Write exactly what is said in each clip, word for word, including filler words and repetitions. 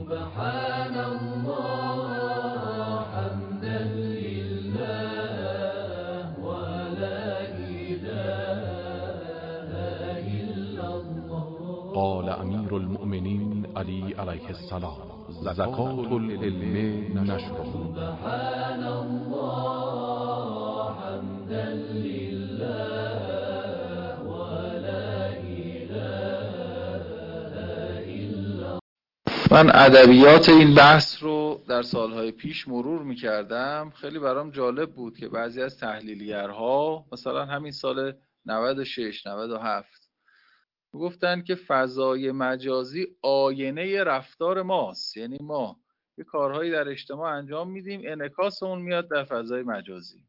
سبحان الله حمدا لله ولا إله إلا الله. قال امیر المؤمنین علی علیه السلام: زکات العلم نشره. سبحان الله حمدا لله ولا إله إلا. من ادبیات این بحث رو در سالهای پیش مرور می‌کردم. خیلی برام جالب بود که بعضی از تحلیلگرها مثلا همین سال نود و شش نود و هفت گفتن که فضای مجازی آینه رفتار ماست. یعنی ما یه کارهایی در اجتماع انجام میدیم، انعکاس اون میاد در فضای مجازی.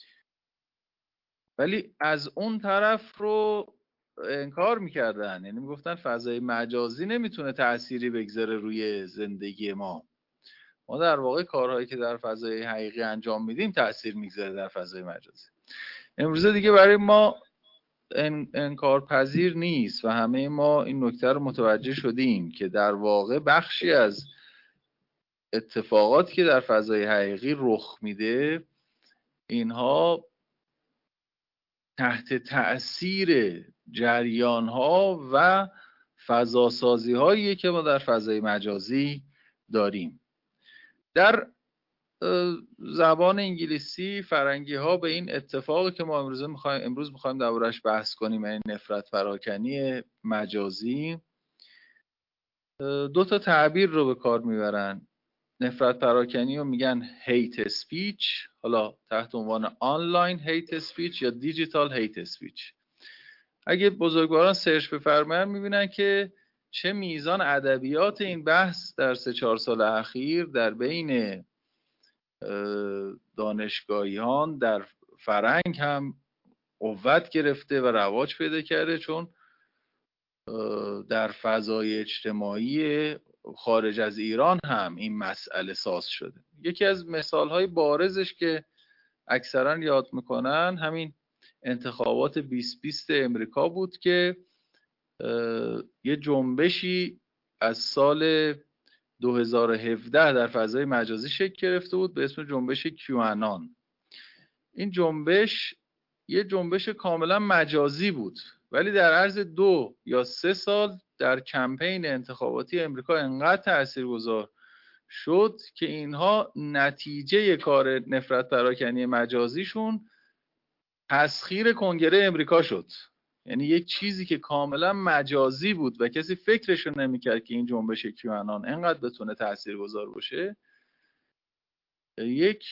ولی از اون طرف رو انکار میکردن، یعنی میگفتن فضای مجازی نمیتونه تأثیری بگذاره روی زندگی ما. ما در واقع کارهایی که در فضای حقیقی انجام میدیم تأثیر میگذاره در فضای مجازی. امروزه دیگه برای ما انکار پذیر نیست و همه ما این نکته رو متوجه شدیم که در واقع بخشی از اتفاقاتی که در فضای حقیقی رخ میده اینها تحت تأثیر جریان‌ها و فضاسازی‌هایی که ما در فضای مجازی داریم. در زبان انگلیسی فرنگی ها به این اتفاقی که ما امروز میخوایم امروز میخوایم دربارش بحث کنیم، یعنی نفرت پراکنی مجازی، دو تا تعبیر رو به کار میبرن. نفرت پراکنی رو میگن hate speech، حالا تحت عنوان آنلاین hate speech یا دیجیتال hate speech. اگه بزرگواران سرچ بفرماین میبینن که چه میزان ادبیات این بحث در سه چهار سال اخیر در بین دانشگاهیان در فرنگ هم قوت گرفته و رواج پیدا کرده، چون در فضای اجتماعی خارج از ایران هم این مسئله ساز شده. یکی از مثالهای بارزش که اکثرا یاد میکنن همین انتخابات بیست بیست امریکا بود که یه جنبشی از سال دو هزار و هفده در فضای مجازی شکل گرفته بود به اسم جنبش کیوانان. این جنبش یه جنبش کاملا مجازی بود، ولی در عرض دو یا سه سال در کمپین انتخاباتی امریکا انقدر تاثیرگذار شد که اینها نتیجه کار نفرت پراکنی مجازیشون تسخیر کنگره امریکا شد. یعنی یک چیزی که کاملا مجازی بود و کسی فکرشو نمیکرد که این جنبش کیوانان انقدر بتونه تاثیرگذار باشه، یک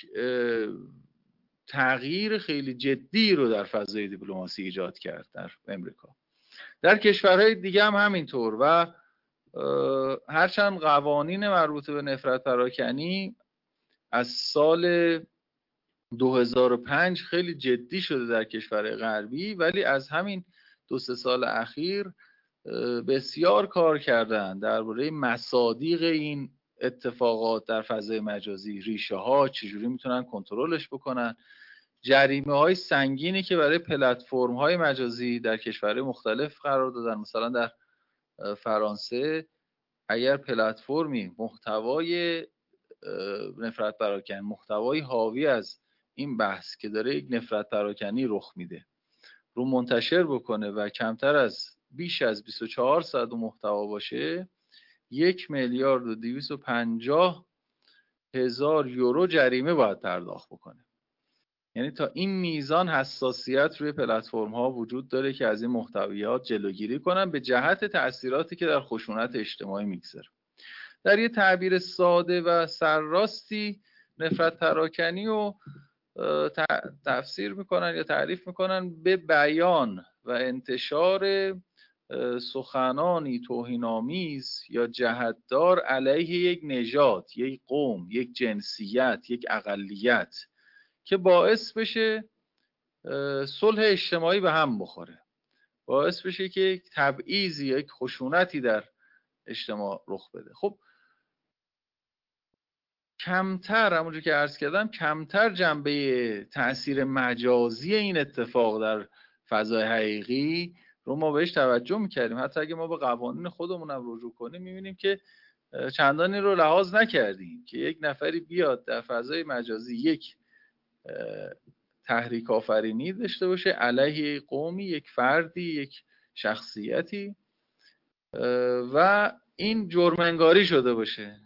تغییر خیلی جدی رو در فضای دیپلماسی ایجاد کرد در امریکا. در کشورهای دیگه هم همینطور و هرچند قوانین مربوط به نفرت پراکنی از سال دو هزار و پنج خیلی جدی شده در کشورهای غربی، ولی از همین دو سه سال اخیر بسیار کار کردن درباره مصادیق این اتفاقات در فضای مجازی، ریشه ها چجوری میتونن کنترلش بکنن، جریمه های سنگینی که برای پلتفرم های مجازی در کشورهای مختلف قرار دادن. مثلا در فرانسه اگر پلتفرمی محتوای نفرت پراکنی، محتوای حاوی از این بحث که داره یک نفرت پراکنی رخ میده رو منتشر بکنه و کمتر از بیش از بیست و چهار ساعت محتوا باشه، یک میلیارد و دویست و پنجاه هزار یورو جریمه باید پرداخت بکنه. یعنی تا این میزان حساسیت روی پلتفرم ها وجود داره که از این محتویات جلوگیری کنن به جهت تأثیراتی که در خشونت اجتماعی میگذاره. در یه تعبیر ساده و سرراستی نفرت پراکنی رو تفسیر میکنن یا تعریف میکنن به بیان و انتشار سخنانی توهین‌آمیز یا جهت‌دار علیه یک نژاد، یک قوم، یک جنسیت، یک اقلیت که باعث بشه صلح اجتماعی به هم بخوره، باعث بشه که یک تبعیضی، یک خشونتی در اجتماع رخ بده. خب کمتر، همونجور که عرض کردم، کمتر جنبه تأثیر مجازی این اتفاق در فضای حقیقی رو ما بهش توجه میکردیم. حتی اگه ما به قوانین خودمون هم رجوع کنیم میبینیم که چندانی رو لحاظ نکردیم که یک نفری بیاد در فضای مجازی یک تحریک آفرینی داشته باشه علیه قومی، یک فردی، یک شخصیتی، و این جرم انگاری شده باشه.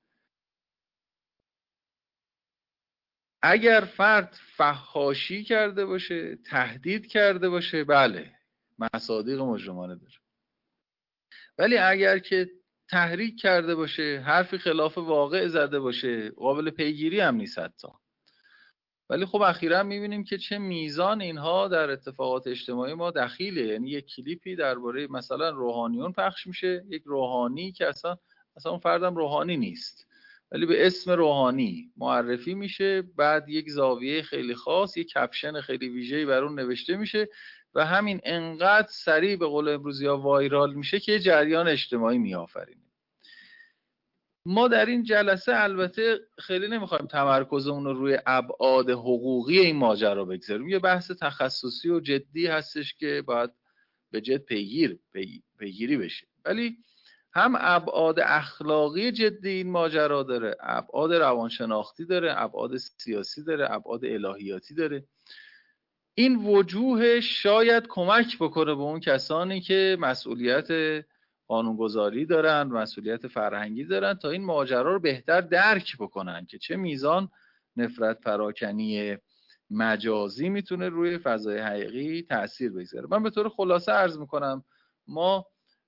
اگر فرد فحاشی کرده باشه، تهدید کرده باشه، بله مصادیق مجرمانه داره. ولی اگر که تحریک کرده باشه، حرفی خلاف واقع زده باشه، قابل پیگیری هم نیست حتی. ولی خب اخیراً می‌بینیم که چه میزان اینها در اتفاقات اجتماعی ما دخیله. یعنی یک کلیپی درباره مثلا روحانیون پخش میشه، یک روحانی که اصلا اصلا اون فردم روحانی نیست ولی به اسم روحانی معرفی میشه، بعد یک زاویه خیلی خاص، یک کپشن خیلی ویژه‌ای بر اون نوشته میشه و همین انقدر سریع به قول امروزی‌ها وایرال میشه که جریان اجتماعی میآفرینه. ما در این جلسه البته خیلی نمیخوایم تمرکزمون رو روی ابعاد حقوقی این ماجرا بگذاریم. یه بحث تخصصی و جدی هستش که باید به جد پیگیر پیگیری بشه، ولی هم ابعاد اخلاقی جدی این ماجرا داره، ابعاد روانشناختی داره، ابعاد سیاسی داره، ابعاد الهیاتی داره. این وجوه شاید کمک بکنه به اون کسانی که مسئولیت قانونگذاری دارن، مسئولیت فرهنگی دارن، تا این ماجرا رو بهتر درک بکنن که چه میزان نفرت پراکنی مجازی میتونه روی فضای حقیقی تأثیر بگذاره. من به طور خلاصه عرض میکنم ما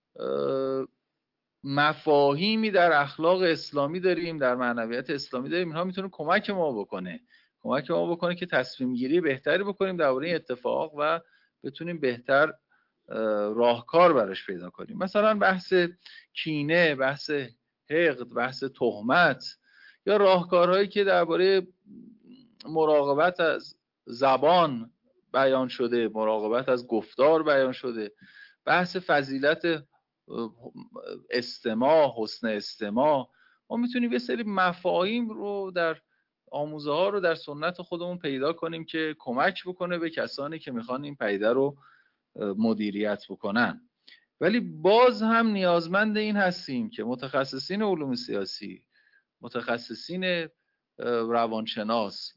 مفاهیمی در اخلاق اسلامی داریم، در معنویت اسلامی داریم، اینها میتونه کمک ما بکنه کمک ما بکنه که تصمیم گیری بهتری بکنیم درباره این اتفاق و بتونیم بهتر راهکار براش پیدا کنیم. مثلا بحث کینه، بحث حقد، بحث تهمت، یا راهکارهایی که درباره مراقبت از زبان بیان شده، مراقبت از گفتار بیان شده، بحث فضیلت استماع، حسن استماع. ما میتونیم یه سری مفاهیم رو در آموزه ها رو در سنت خودمون پیدا کنیم که کمک بکنه به کسانی که میخوان این پدیده رو مدیریت بکنن. ولی باز هم نیازمند این هستیم که متخصصین علوم سیاسی، متخصصین روانشناس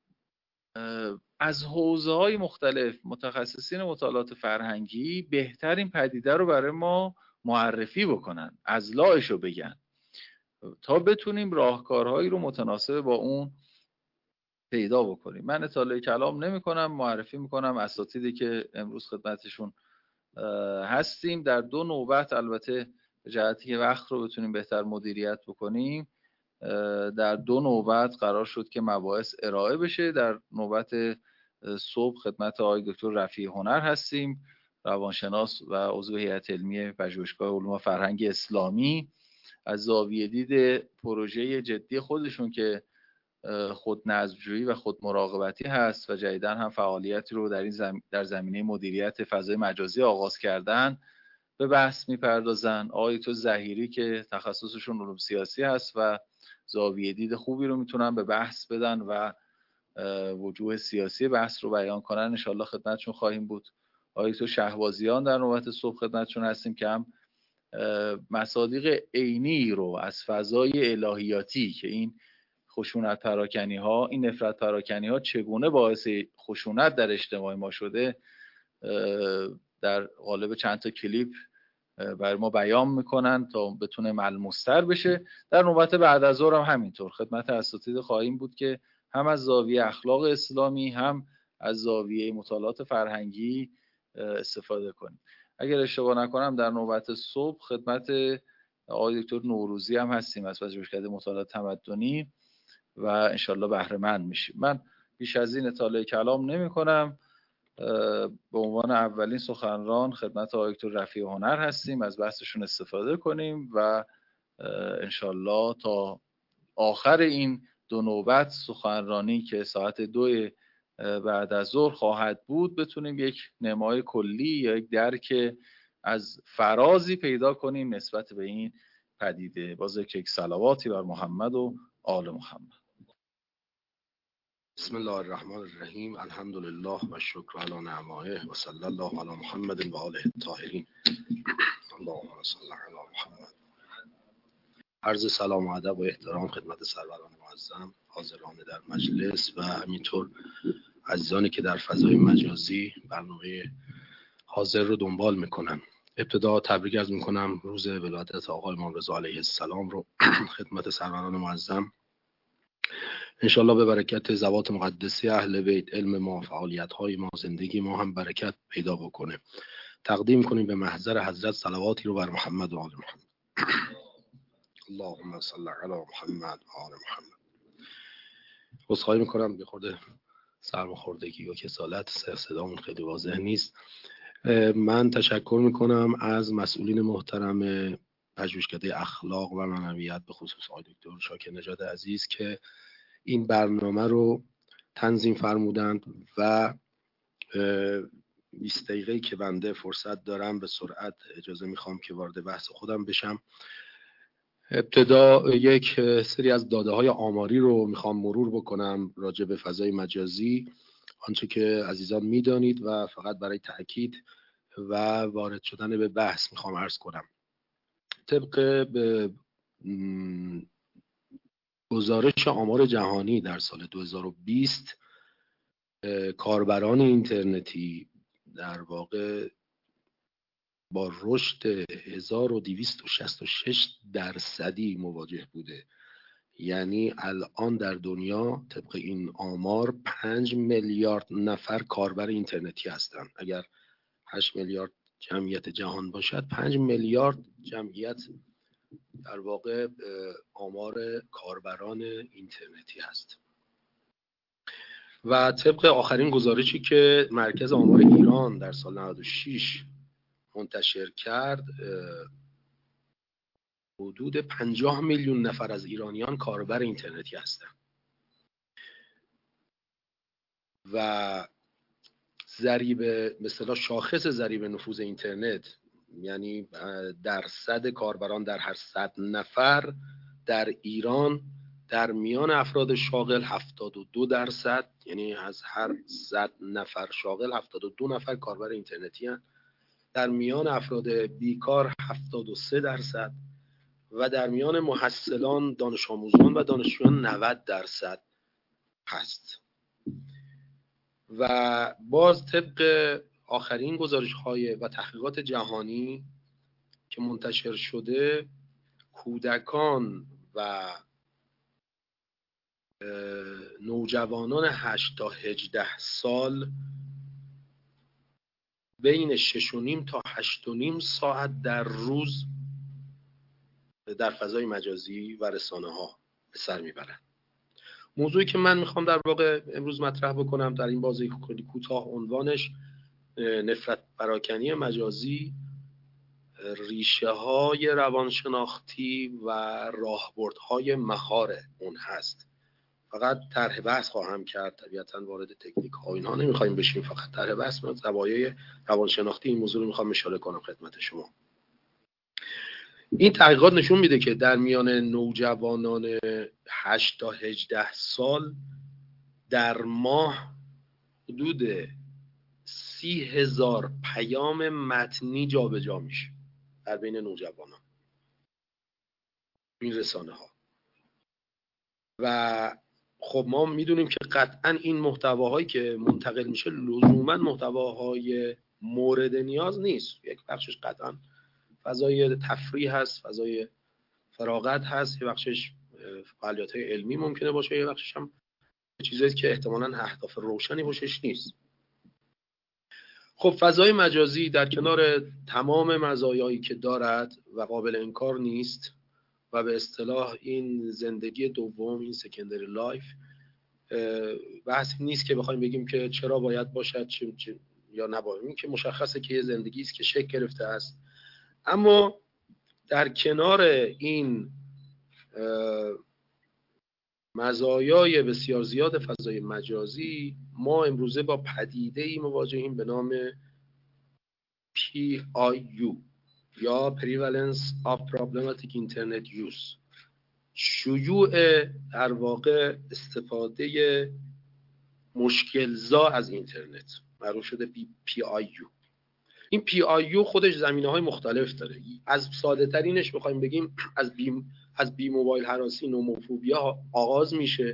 از حوزه‌های مختلف، متخصصین مطالعات فرهنگی، بهترین پدیده رو برای ما معرفی بکنن، اضلاعش رو بگن، تا بتونیم راهکارهایی رو متناسب با اون پیدا بکنیم. من اطاله کلام نمی کنم، معرفی میکنم اساتیدی که امروز خدمتشون هستیم. در دو نوبت البته به جهتی که وقت رو بتونیم بهتر مدیریت بکنیم، در دو نوبت قرار شد که مباحث ارائه بشه. در نوبت صبح خدمت آقای دکتر رفیع هنر هستیم، روانشناس و عضو هیئت علمی پژوهشگاه علوم فرهنگ اسلامی، از زاویه دید پروژه جدی خودشون که خود نظم‌جویی و خود مراقبتی هست و جدیداً هم فعالیتی رو در این زم... در زمینه مدیریت فضای مجازی آغاز کردن به بحث میپردازن. آقای دکتر ظهیری که تخصصشون علوم سیاسی هست و زاویه دید خوبی رو میتونن به بحث بدن و وجوه سیاسی بحث رو بیان کنن، انشالله خدمتشون خواهیم بود. آقای دکتر شهبازیان در نوبت صبح خدمتشون هستیم که هم مصادیق عینی رو از فضای الهیاتی که این خشونت پراکنی ها، این نفرت پراکنی ها چگونه باعث خشونت در اجتماع ما شده، در قالب چند تا کلیپ برای ما بیان میکنن تا بتونه ملموس‌تر بشه. در نوبت بعد از ظهر هم همینطور خدمت اساتید خواهیم بود که هم از زاویه اخلاق اسلامی هم از زاویه مطالعات فرهنگی استفاده کنیم. اگر اشتباه نکنم در نوبت صبح خدمت آقای دکتر نوروزی هم هستیم از پژوهشکده مطالعات تمدنی و انشالله بهره مند میشیم. من بیش از این اطاله کلام نمی کنم. به عنوان اولین سخنران خدمت آقای دکتر رفیع هنر هستیم، از بحثشون استفاده کنیم و انشالله تا آخر این دو نوبت سخنرانی که ساعت دو بعد از ظهر خواهد بود بتونیم یک نمای کلی یا یک درک از فرازی پیدا کنیم نسبت به این پدیده، با ذکر یک صلواتی بر محمد و آل محمد. بسم الله الرحمن الرحیم، الحمدلله و شکر علی نعمائه و صلی الله علی محمد و آله الطاهرین. اللهم صل علی محمد. عرض سلام و ادب و احترام خدمت سروران معظم، حاضران در مجلس و همینطور عزیزانی که در فضای مجازی برنامه حاضر رو دنبال میکنن. ابتدا تبریک عرض میکنم روز ولادت آقا امام رضا علیه السلام رو خدمت سروران معظم. انشالله به برکت زوات مقدسی اهل بیت علم ما، فعالیت های ما، زندگی ما هم برکت پیدا بکنه. تقدیم کنیم به محضر حضرت صلواتی رو بر محمد و آل محمد. اللهم صل علی محمد و آل محمد. عذرخواهی میکنم به خورده سرماخوردگی و کسالت صدامون خیلی واضح نیست. من تشکر میکنم از مسئولین محترم پژوهشکده اخلاق و معنویت به خصوص آقای دکتر شاکر نژاد عزیز که این برنامه رو تنظیم فرمودند و بیست دقیقه‌ای که بنده فرصت دارم به سرعت اجازه میخوام که وارد بحث خودم بشم. ابتدا یک سری از داده های آماری رو میخوام مرور بکنم راجع به فضای مجازی، آنچه که عزیزان میدانید و فقط برای تأکید و وارد شدن به بحث میخوام عرض کنم. طبق به گزارش آمار جهانی در سال دو هزار و بیست کاربران اینترنتی در واقع با رشد هزار و دویست و شصت و شش درصدی مواجه بوده. یعنی الان در دنیا طبق این آمار پنج میلیارد نفر کاربر اینترنتی هستند. اگر هشت میلیارد جمعیت جهان باشد، پنج میلیارد جمعیت در واقع آمار کاربران اینترنتی هست. و طبق آخرین گزارشی که مرکز آمار ایران در سال نود و شش منتشر کرد، حدود پنجاه میلیون نفر از ایرانیان کاربر اینترنتی هستند و ضریب به اصطلاح شاخص ضریب نفوذ اینترنت، یعنی درصد کاربران در هر صد نفر در ایران در میان افراد شاغل هفتاد و دو درصد، یعنی از هر صد نفر شاغل هفتاد و دو نفر کاربر اینترنتی هستند. در میان افراد بیکار هفتاد و سه درصد و در میان محصلان، دانش آموزان و دانشجویان نود درصد هست. و باز طبق آخرین گزارش‌های و تحقیقات جهانی که منتشر شده، کودکان و نوجوانان هشت تا هجده سال بین شش و نیم تا هشت و نیم ساعت در روز در فضای مجازی و رسانه ها به سر میبرن. موضوعی که من میخوام در واقع امروز مطرح بکنم در این بازی خیلی کوتاه، عنوانش نفرت پراکنی مجازی، ریشه های روانشناختی و راهبردهای مهار اون هست. فقط طرح بحث خواهم کرد، طبیعتاً وارد تکنیک ها اینها نمیخوایم بشیم، فقط طرح بحث از زوایای روانشناختی این موضوع رو میخوام اشاره کنم خدمت شما. این تحقیقات نشون میده که در میان نوجوانان هشت تا هجده سال در ماه حدود سی هزار پیام متنی جابجا میشه در بین نوجوانان این رسانه ها. و خب ما میدونیم که قطعا این محتواهایی که منتقل میشه لزوما محتواهای مورد نیاز نیست. یک بخشش قطعا فضای تفریح هست، فضای فراغت هست، یه بخشش فعالیت‌های علمی ممکنه باشه، یه بخشش هم چیزایی که احتمالاً اهداف روشنی پشتش نیست. خب فضای مجازی در کنار تمام مزایایی که دارد و قابل انکار نیست و به اصطلاح این زندگی دوم، این سکندری لایف، بحثی نیست که بخوایم بگیم که چرا باید باشد چه چه یا نباید. این که مشخصه که یه زندگی است که شکل گرفته است. اما در کنار این مزایای بسیار زیاد فضای مجازی، ما امروزه با پدیده‌ای مواجهیم به نام پی آی یو یا Prevalence of Problematic Internet Use، شیوع در واقع استفاده مشکلزا از اینترنت، معروف شده پی آی یو. این پی آی یو خودش زمینه‌های مختلف داره. از ساده ترینش بخوایم بگیم از بیم از بی موبایل هراسی، نوموفوبیا آغاز میشه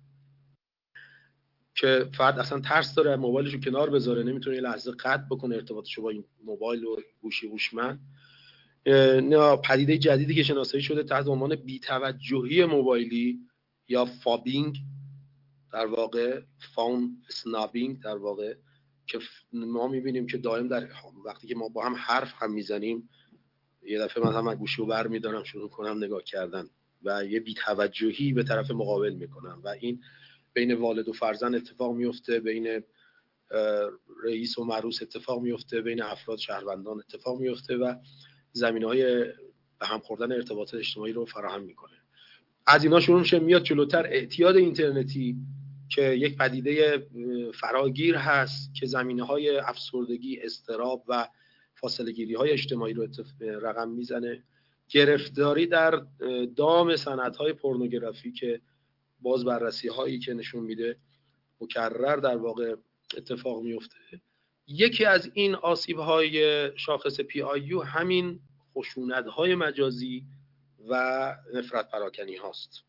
که فرد اصلا ترس داره موبایلشو کنار بذاره، نمیتونه یه لحظه قطع بکنه ارتباطشو با این موبایل و گوشی هوشمند. نه، پدیده جدیدی که شناسایی شده تحت عنوان بی‌توجهی موبایلی یا فابینگ، در واقع فون اسنابینگ، در واقع که ما میبینیم که دائم در وقتی که ما با هم حرف هم میزنیم یه دفعه من هم گوشی رو برمیدارم شروع کنم نگاه کردن و یه بی‌توجهی به طرف مقابل میکنم و این بین والد و فرزند اتفاق میفته، بین رئیس و مرؤوس اتفاق میفته، بین افراد شهروندان اتفاق میفته و زمینه‌های به هم خوردن ارتباطات اجتماعی رو فراهم میکنه. از اینا شروع میشه میاد جلوتر اعتیاد اینترنتی که یک پدیده فراگیر هست که زمینه‌های افسردگی، اضطراب و فاصله‌گیری‌های اجتماعی رو رقم میزنه. گرفتاری در دام صنعت‌های پورنوگرافی که باز بررسی‌هایی که نشون میده مکرر در واقع اتفاق میفته. یکی از این آسیب‌های شاخص پی آی یو همین خشونت‌های مجازی و نفرت پراکنی هاست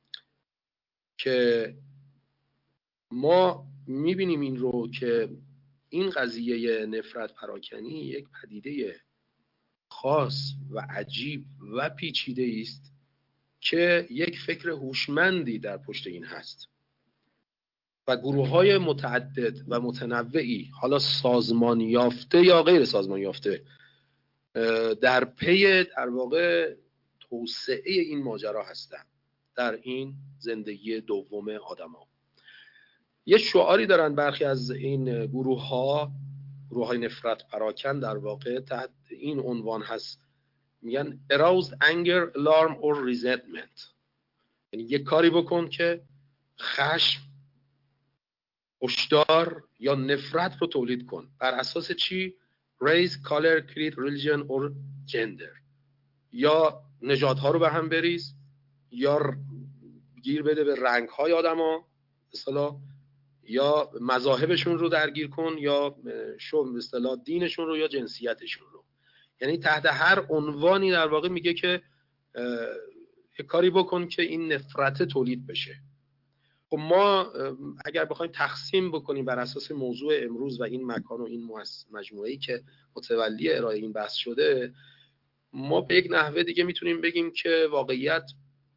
که ما میبینیم این رو که این قضیه نفرت پراکنی یک پدیده خاص و عجیب و پیچیده است که یک فکر هوشمندی در پشت این هست و گروه‌های متعدد و متنوعی، حالا سازمان یافته یا غیر سازمان یافته، در پی در واقع توسعه این ماجرا هستند در این زندگی دوم آدم‌ها. یه شعاری دارن برخی از این گروه‌ها، گروه‌های نفرت پراکن، در واقع تحت این عنوان هست، میگن aroused anger, alarm or resentment، یعنی یه کاری بکن که خشم، هشدار یا نفرت رو تولید کن. بر اساس چی؟ race, color, creed, religion or gender، یا نژادها رو به هم بریز، یا گیر بده به رنگ‌های آدم‌ها مثلا، یا مذاهبشون رو درگیر کن، یا شو به اصطلاح دینشون رو یا جنسیتشون رو. یعنی تحت هر عنوانی در واقع میگه که یه کاری بکن که این نفرت تولید بشه. خب ما اگر بخوایم تقسیم بکنیم بر اساس موضوع امروز و این مکان و این مجموعه‌ای که متولی ارائه این بحث شده، ما به یک نحوه دیگه میتونیم بگیم که واقعیت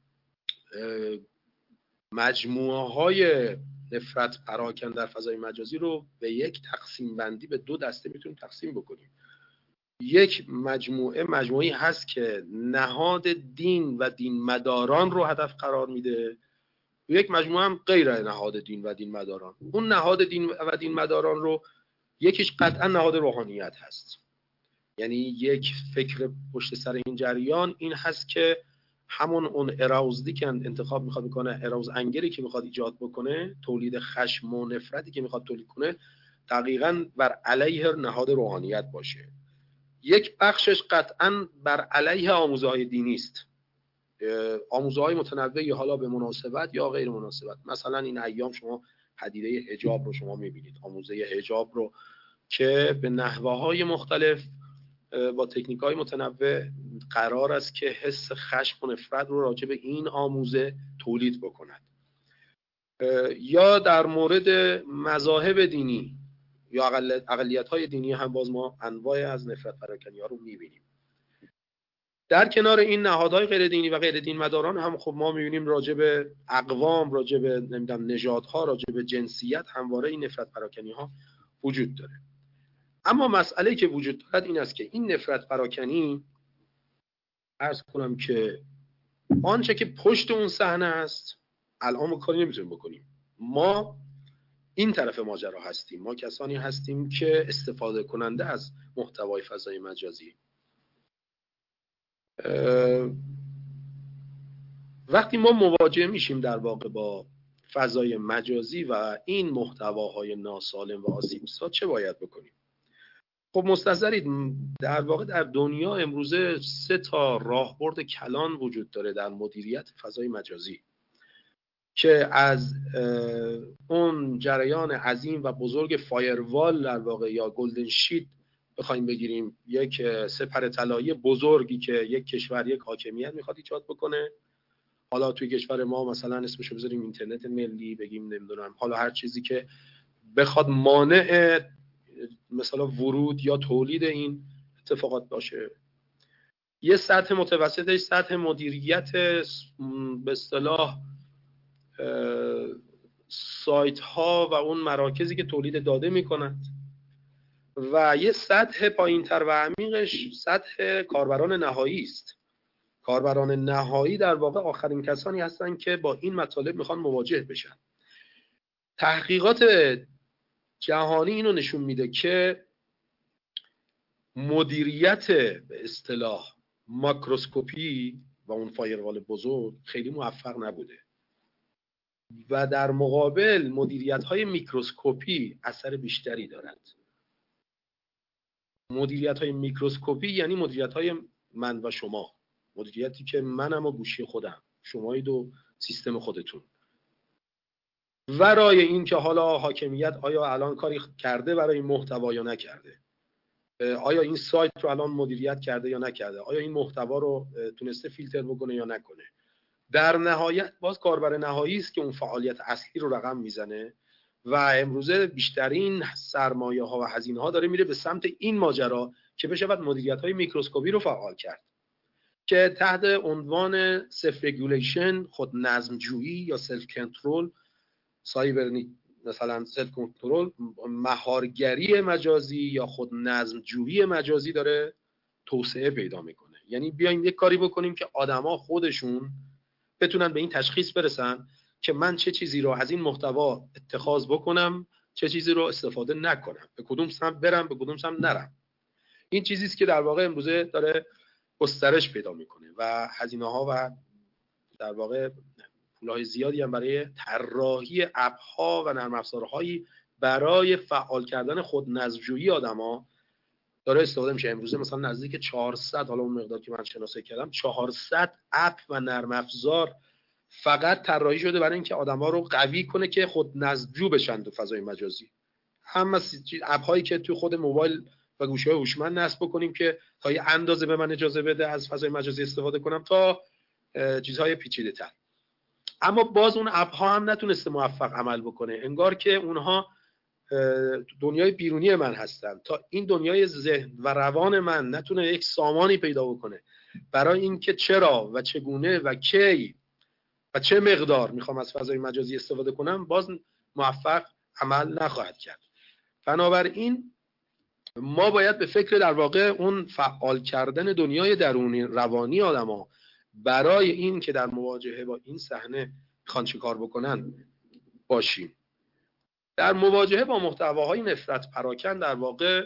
مجموعه های نفرت پراکن در فضای مجازی رو به یک تقسیم بندی به دو دسته میتونیم تقسیم بکنیم. یک مجموعه مجموعی هست که نهاد دین و دین مداران رو هدف قرار میده، یک مجموعه هم غیر نهاد دین و دین مداران. اون نهاد دین و دین مداران رو یکیش قطعا نهاد روحانیت هست، یعنی یک فکر پشت سر این جریان این هست که همون اون اراوزدی که انتخاب میخواد بکنه، اراوز انگری که میخواد ایجاد بکنه، تولید خشم و نفرتی که میخواد تولید کنه، دقیقاً بر علیه نهاد روحانیت باشه. یک بخشش قطعاً بر علیه آموزه‌های دینی است، آموزه‌های متنوعی، حالا به مناسبت یا غیر مناسبت. مثلا این ایام شما پدیده حجاب رو شما میبینید، آموزه حجاب رو که به نحوه‌های مختلف با تکنیک‌های متنوع قرار است که حس خشم و نفرت رو راجع به این آموزه تولید بکند. یا در مورد مذاهب دینی یا اقلیت‌های دینی هم باز ما انواع از نفرت پراکنی‌ها رو می‌بینیم. در کنار این نهادهای غیر دینی و غیر دین مداران هم خب ما می‌بینیم راجع به اقوام، راجع به نمیدونم نژادها، راجع به جنسیت همواره این نفرت پراکنی‌ها وجود داره. اما مسئله‌ای که وجود دارد این است که این نفرت پراکنی، عرض کنم که آنچه که پشت اون صحنه است الان ما کاری نمیتونیم بکنیم. ما این طرف ماجرا هستیم، ما کسانی هستیم که استفاده کننده از محتوای فضای مجازی. وقتی ما مواجه میشیم در واقع با فضای مجازی و این محتواهای ناسالم و آسیب‌زا، چه باید بکنیم؟ خب مستحضرید در واقع در دنیا امروزه سه تا راهبرد کلان وجود داره در مدیریت فضای مجازی که از اون جریان عظیم و بزرگ فایروال در واقع یا گلدن شیت بخوایم بگیریم یک سپر طلایی بزرگی که یک کشور یک حاکمیت میخواد ایجاد بکنه، حالا توی کشور ما مثلا اسمشو بذاریم اینترنت ملی، بگیم نمیدونم حالا هر چیزی که بخواد مانع مثلا ورود یا تولید این اتفاقات باشه. یه سطح متوسطش سطح مدیریت به اصطلاح سایت ها و اون مراکزی که تولید داده میکنند، و یه سطح پایینتر و عمیقش سطح کاربران نهایی است. کاربران نهایی در واقع آخرین کسانی هستن که با این مطالب میخوان مواجه بشن. تحقیقات جهانی اینو نشون میده که مدیریت به اصطلاح ماکروسکوپی و اون فایروال بزرگ خیلی موفق نبوده و در مقابل مدیریت‌های میکروسکوپی اثر بیشتری دارند. مدیریت‌های میکروسکوپی یعنی مدیریت‌های من و شما، مدیریتی که منم و گوشی خودم، شمایید و سیستم خودتون. ورای این که حالا حاکمیت آیا الان کاری کرده برای محتوا یا نکرده، آیا این سایت رو الان مدیریت کرده یا نکرده، آیا این محتوا رو تونسته فیلتر بکنه یا نکنه، در نهایت باز کاربر نهایی است که اون فعالیت اصلی رو رقم میزنه و امروزه بیشترین سرمایه ها و هزینه ها داره میره به سمت این ماجرا که بشود مدیریت های میکروسکوپی رو فعال کرد که تحت عنوان سلف رگولیشن، خود نظم جویی یا سلف کنترل، سایبر مثلا سلف کنترل، مهارگری مجازی یا خود نظم جویی مجازی داره توسعه پیدا میکنه. یعنی بیایم یک کاری بکنیم که آدما خودشون بتونن به این تشخیص برسن که من چه چیزی رو از این محتوا اتخاذ بکنم، چه چیزی رو استفاده نکنم، به کدوم سمت برم، به کدوم سمت نرم. این چیزی است که در واقع امروزه داره گسترش پیدا میکنه و هزینه ها و در واقع پولهای زیادی هم برای طراحی اپ ها و نرم افزارهایی برای فعال کردن خود نظم‌جویی آدما داره استفاده میشه. امروزه مثلا نزدیک چهارصد، حالا اون مقدار که من شناسایی کردم، چهارصد اپ و نرم افزار فقط طراحی شده برای اینکه آدما رو قوی کنه که خود نظم‌جو بشن تو فضای مجازی. هم اپ هایی که تو خود موبایل و گوشی‌های هوشمند نصب بکنیم که تا یه اندازه به من اجازه بده از فضای مجازی استفاده کنم، تا چیزهای پیچیده‌تر. اما باز اون اپ ها هم نتونسته موفق عمل بکنه، انگار که اونها دنیای بیرونی من هستن، تا این دنیای ذهن و روان من نتونه یک سامانی پیدا بکنه برای اینکه چرا و چگونه و کی و چه مقدار میخوام از فضای مجازی استفاده کنم، باز موفق عمل نخواهد کرد. بنابراین ما باید به فکر در واقع اون فعال کردن دنیای درونی روانی آدما برای این که در مواجهه با این صحنه میخوان چی کار بکنن باشیم. در مواجهه با محتواهای نفرت پراکن در واقع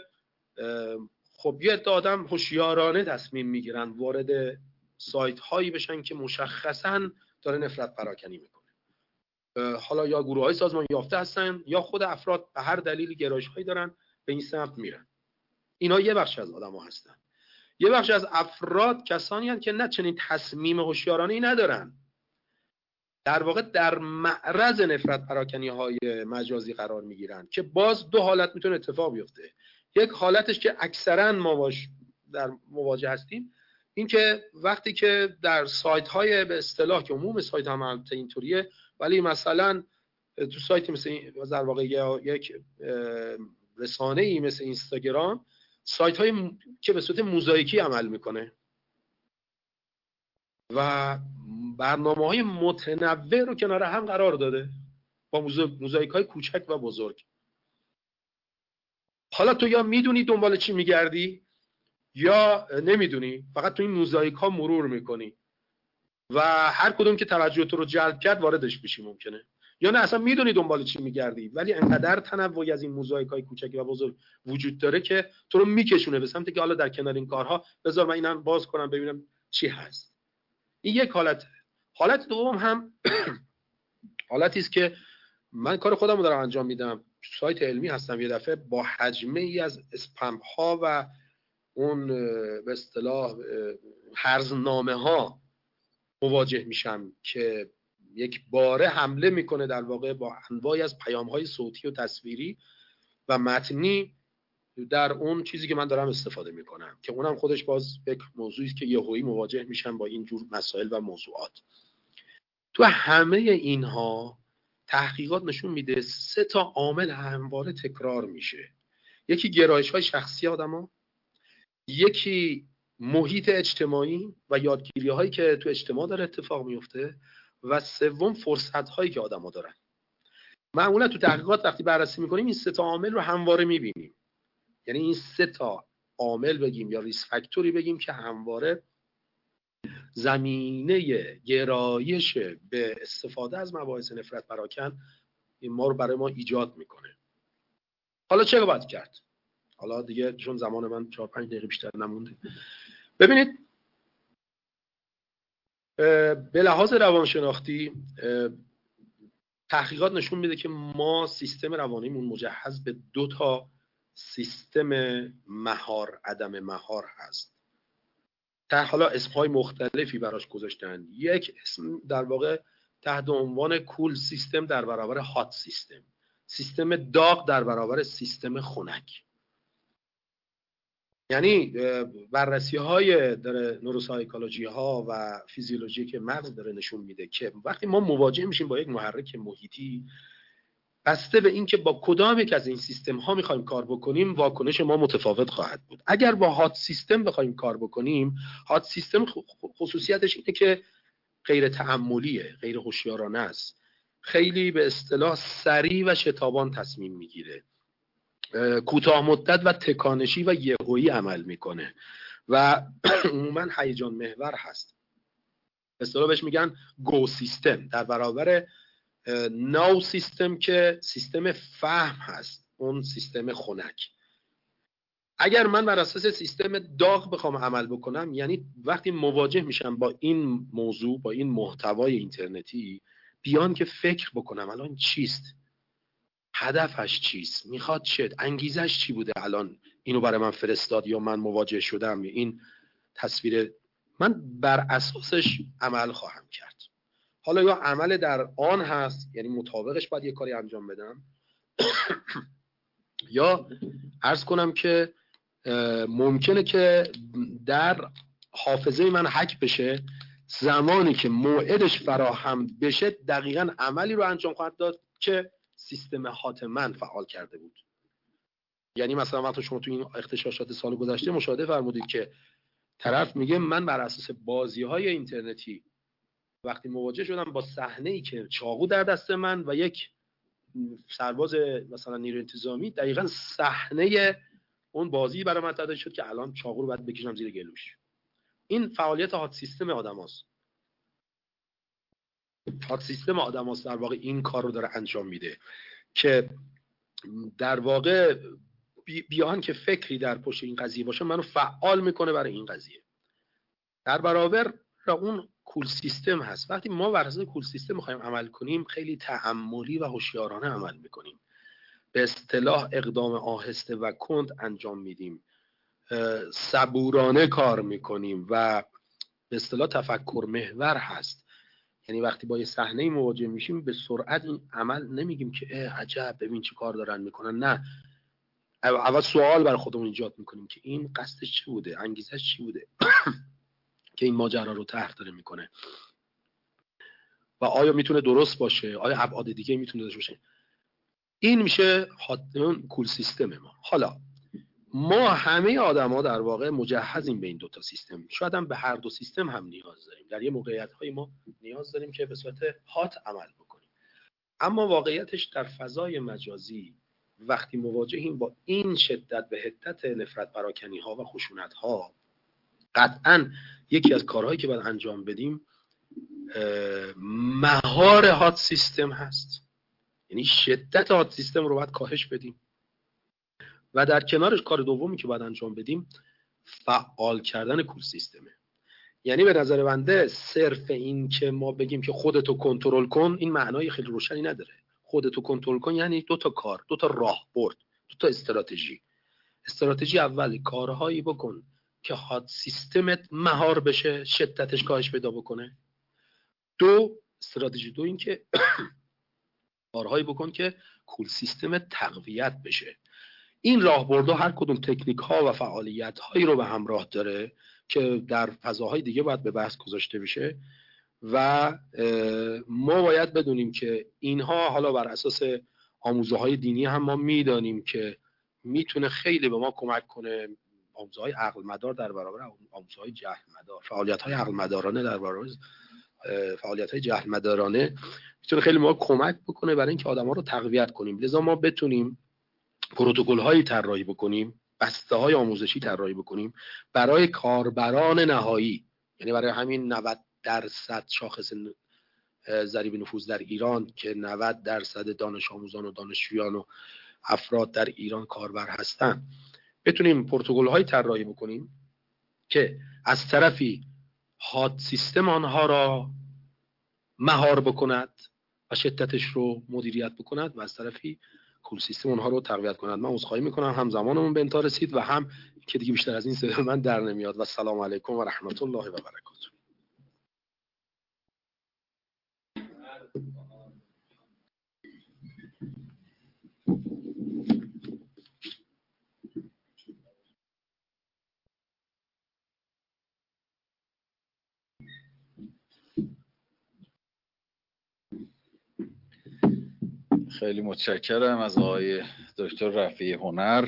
خب یه عده آدم هوشیارانه تصمیم میگیرن وارد سایت هایی بشن که مشخصاً داره نفرت پراکنی میکنه. حالا یا گروه های سازمان یافته هستن یا خود افراد به هر دلیل گرایش هایی دارن به این سمت میرن. اینا یه بخش از آدم ها هستن. یه بخش از افراد کسانی هستند که نه چنین تصمیم هوشیارانه‌ای ندارن، در واقع در معرض نفرت پراکنی های مجازی قرار میگیرن که باز دو حالت میتونه اتفاق بیفته. یک حالتش که اکثرا ما باش در مواجه هستیم، این که وقتی که در سایت های به اصطلاح که عموم سایت هم البته اینطوریه، ولی مثلا تو سایت مثل در واقع یک رسانه‌ای مثل اینستاگرام، سایت های م... که به صورت موزاییکی عمل میکنه و برنامه های متنوع رو کنار هم قرار داده با موزاییک های کوچک و بزرگ. حالا تو یا میدونی دنبال چی میگردی یا نمیدونی، فقط تو این موزاییک ها مرور میکنی و هر کدوم که توجه تو رو جلب کرد واردش بشی ممکنه، یا نه اصلا میدونی دنبال چی میگردی ولی انقدر تنوعی از این موزاییک های کوچک و بزرگ وجود داره که تو رو میکشونه به سمتی که حالا در کنار این کارها بذار من اینم باز کنم ببینم چی هست. این یک حالت. حالت دوم هم حالتی است که من کار خودم رو دارم انجام میدم، سایت علمی هستم، یه دفعه با حجمه ای از اسپم ها و اون به اصطلاح هرزنامه ها مواجه میشم که یک باره حمله میکنه در واقع با انواعی از پیام های صوتی و تصویری و متنی در اون چیزی که من دارم استفاده میکنم، که اونم خودش باز یک موضوعی است که یهویی مواجه میشن با این جور مسائل و موضوعات. تو همه اینها تحقیقات نشون میده سه تا عامل همواره تکرار میشه. یکی گرایش های شخصی آدما، یکی محیط اجتماعی و یادگیری هایی که تو اجتماع داره اتفاق میفته، و سوم فرصت هایی که آدما دارن. معمولا تو تحقیقات وقتی بررسی میکنیم این سه تا عامل رو همواره میبینیم. یعنی این سه تا عامل بگیم یا ریس فاکتوری بگیم که همواره زمینه گرایش به استفاده از مباحث نفرت پراکن این ما رو برای ما ایجاد میکنه. حالا چه باید کرد؟ حالا دیگه چون زمان من چهار پنج دقیقه بیشتر نمونده، ببینید به لحاظ روانشناختی تحقیقات نشون میده که ما سیستم روانیمون مجهز به دو تا سیستم مهار عدم مهار هست. تا حالا اسمهای مختلفی براش گذاشتن. یک اسم در واقع تحت عنوان کول سیستم در برابر هات سیستم، سیستم داغ در برابر سیستم خنک. یعنی بررسی های داره نوروسایکولوژی ها و فیزیولوژی که مغز داره نشون میده که وقتی ما مواجه میشیم با یک محرک محیطی، بسته به این که با کدام یک از این سیستم ها میخوایم کار بکنیم واکنش ما متفاوت خواهد بود. اگر با هات سیستم بخوایم کار بکنیم، هات سیستم خصوصیتش اینه که غیر تأملیه، غیر هوشیارانه است، خیلی به اصطلاح سریع و شتابان تصمیم میگیره، کوتاه مدت و تکانشی و یهویی عمل میکنه و عموما هیجان محور هست. به اصطلاح بهش میگن گو سیستم در برابر نو سیستم که سیستم فهم هست، اون سیستم خنک. اگر من بر اساس سیستم داغ بخوام عمل بکنم، یعنی وقتی مواجه میشم با این موضوع، با این محتوای اینترنتی، بیان که فکر بکنم الان چیست، هدفش چیست، میخواد چه، انگیزش چی بوده، الان اینو برای من فرستاد یا من مواجه شدم، این تصویر، من بر اساسش عمل خواهم کرد. حالا یا عمل در آن هست، یعنی مطابقش باید یه کاری انجام بدم، یا عرض کنم که ممکنه که در حافظه من هک بشه، زمانی که موعدش فراهم بشه دقیقاً عملی رو انجام خواهد داد که سیستم هات من فعال کرده بود. یعنی مثلا وقتی شما تو این اغتشاشات سال گذشته مشاهده فرمودید که طرف میگه من بر اساس بازی‌های اینترنتی وقتی مواجه شدم با صحنه‌ای که چاقو در دست من و یک سرباز مثلا نیروی انتظامی، دقیقاً صحنه اون بازی برای من تداعی شد که الان چاقو رو باید بکشم زیر گلوش. این فعالیت هات سیستم آدماست. هات سیستم آدماست در واقع این کار رو داره انجام میده که در واقع بیان که فکری در پشت این قضیه باشه منو فعال میکنه برای این قضیه. در برابر اون کول سیستم هست. وقتی ما بر اساس کول سیستم میخوایم عمل کنیم، خیلی تأملی و هوشیارانه عمل میکنیم، به اصطلاح اقدام آهسته و کند انجام میدیم، صبورانه کار میکنیم و به اصطلاح تفکر محور هست. یعنی وقتی با یه صحنه مواجه میشیم به سرعت این عمل نمیگیم که عجب ببین چه کار دارن میکنن، نه، اول سوال برای خودمون ایجاد میکنیم که این قصدش چی بوده، انگیزش چی بوده که این ماجرا رو طرح داره میکنه و آیا میتونه درست باشه، آیا ابعاد دیگه میتونه داشته باشه. این میشه اون کول سیستم ما. حالا ما همه آدما در واقع مجهزیم به این دو تا سیستم، شاید هم به هر دو سیستم هم نیاز داریم. در یه موقعیت های ما نیاز داریم که به صورت هات عمل بکنیم، اما واقعیتش در فضای مجازی وقتی مواجهیم با این شدت و حدت نفرت پراکنی ها و خشونت ها، قطعاً یکی از کارهایی که باید انجام بدیم مهار هات سیستم هست. یعنی شدت هات سیستم رو باید کاهش بدیم و در کنارش کار دومی که باید انجام بدیم فعال کردن کول سیستمه. یعنی به نظر بنده صرف این که ما بگیم که خودتو کنترل کن این معنای خیلی روشنی نداره. خودتو کنترل کن یعنی دو تا کار، دو تا راهبرد، دو تا استراتژی. استراتژی اول کارهایی بکن که هات سیستمت مهار بشه، شدتش کاهش پیدا بکنه. دو استراتژی دو این که کارهایی بکن که کول سیستمت تقویت بشه. این راهبردها هر کدوم تکنیک ها و فعالیت هایی رو به همراه داره که در فضاهای دیگه باید به بحث گذاشته بشه و ما باید بدونیم که اینها حالا بر اساس آموزه های دینی هم ما میدانیم که میتونه خیلی به ما کمک کنه. آموزه های عقل مدار در برابر آموزه های جهل مدار، فعالیت های عقل مدارانه در برابر فعالیت های جهل مدارانه میتونه خیلی ما کمک بکنه برای اینکه آدما رو تقویت کنیم. لذا ما بتونیم پروتکل هایی طراحی بکنیم، بسته های آموزشی طراحی بکنیم برای کاربران نهایی، یعنی برای همین نود درصد شاخص ضریب نفوذ در ایران که نود درصد دانش آموزان و دانشجویان و افراد در ایران کاربر هستن، بتونیم پروتکل های طراحی بکنیم که از طرفی هات سیستم آنها را مهار بکند و شدتش رو مدیریت بکند و از طرفی کول سیستم اونها رو تقویت کند. من عذرخواهی میکنم هم زمانمون به انتها رسید و هم که دیگه بیشتر از این صدا من در نمیاد و السلام علیکم و رحمت الله و برکاته. خیلی متشکرم از آقای دکتر رفیع هنر،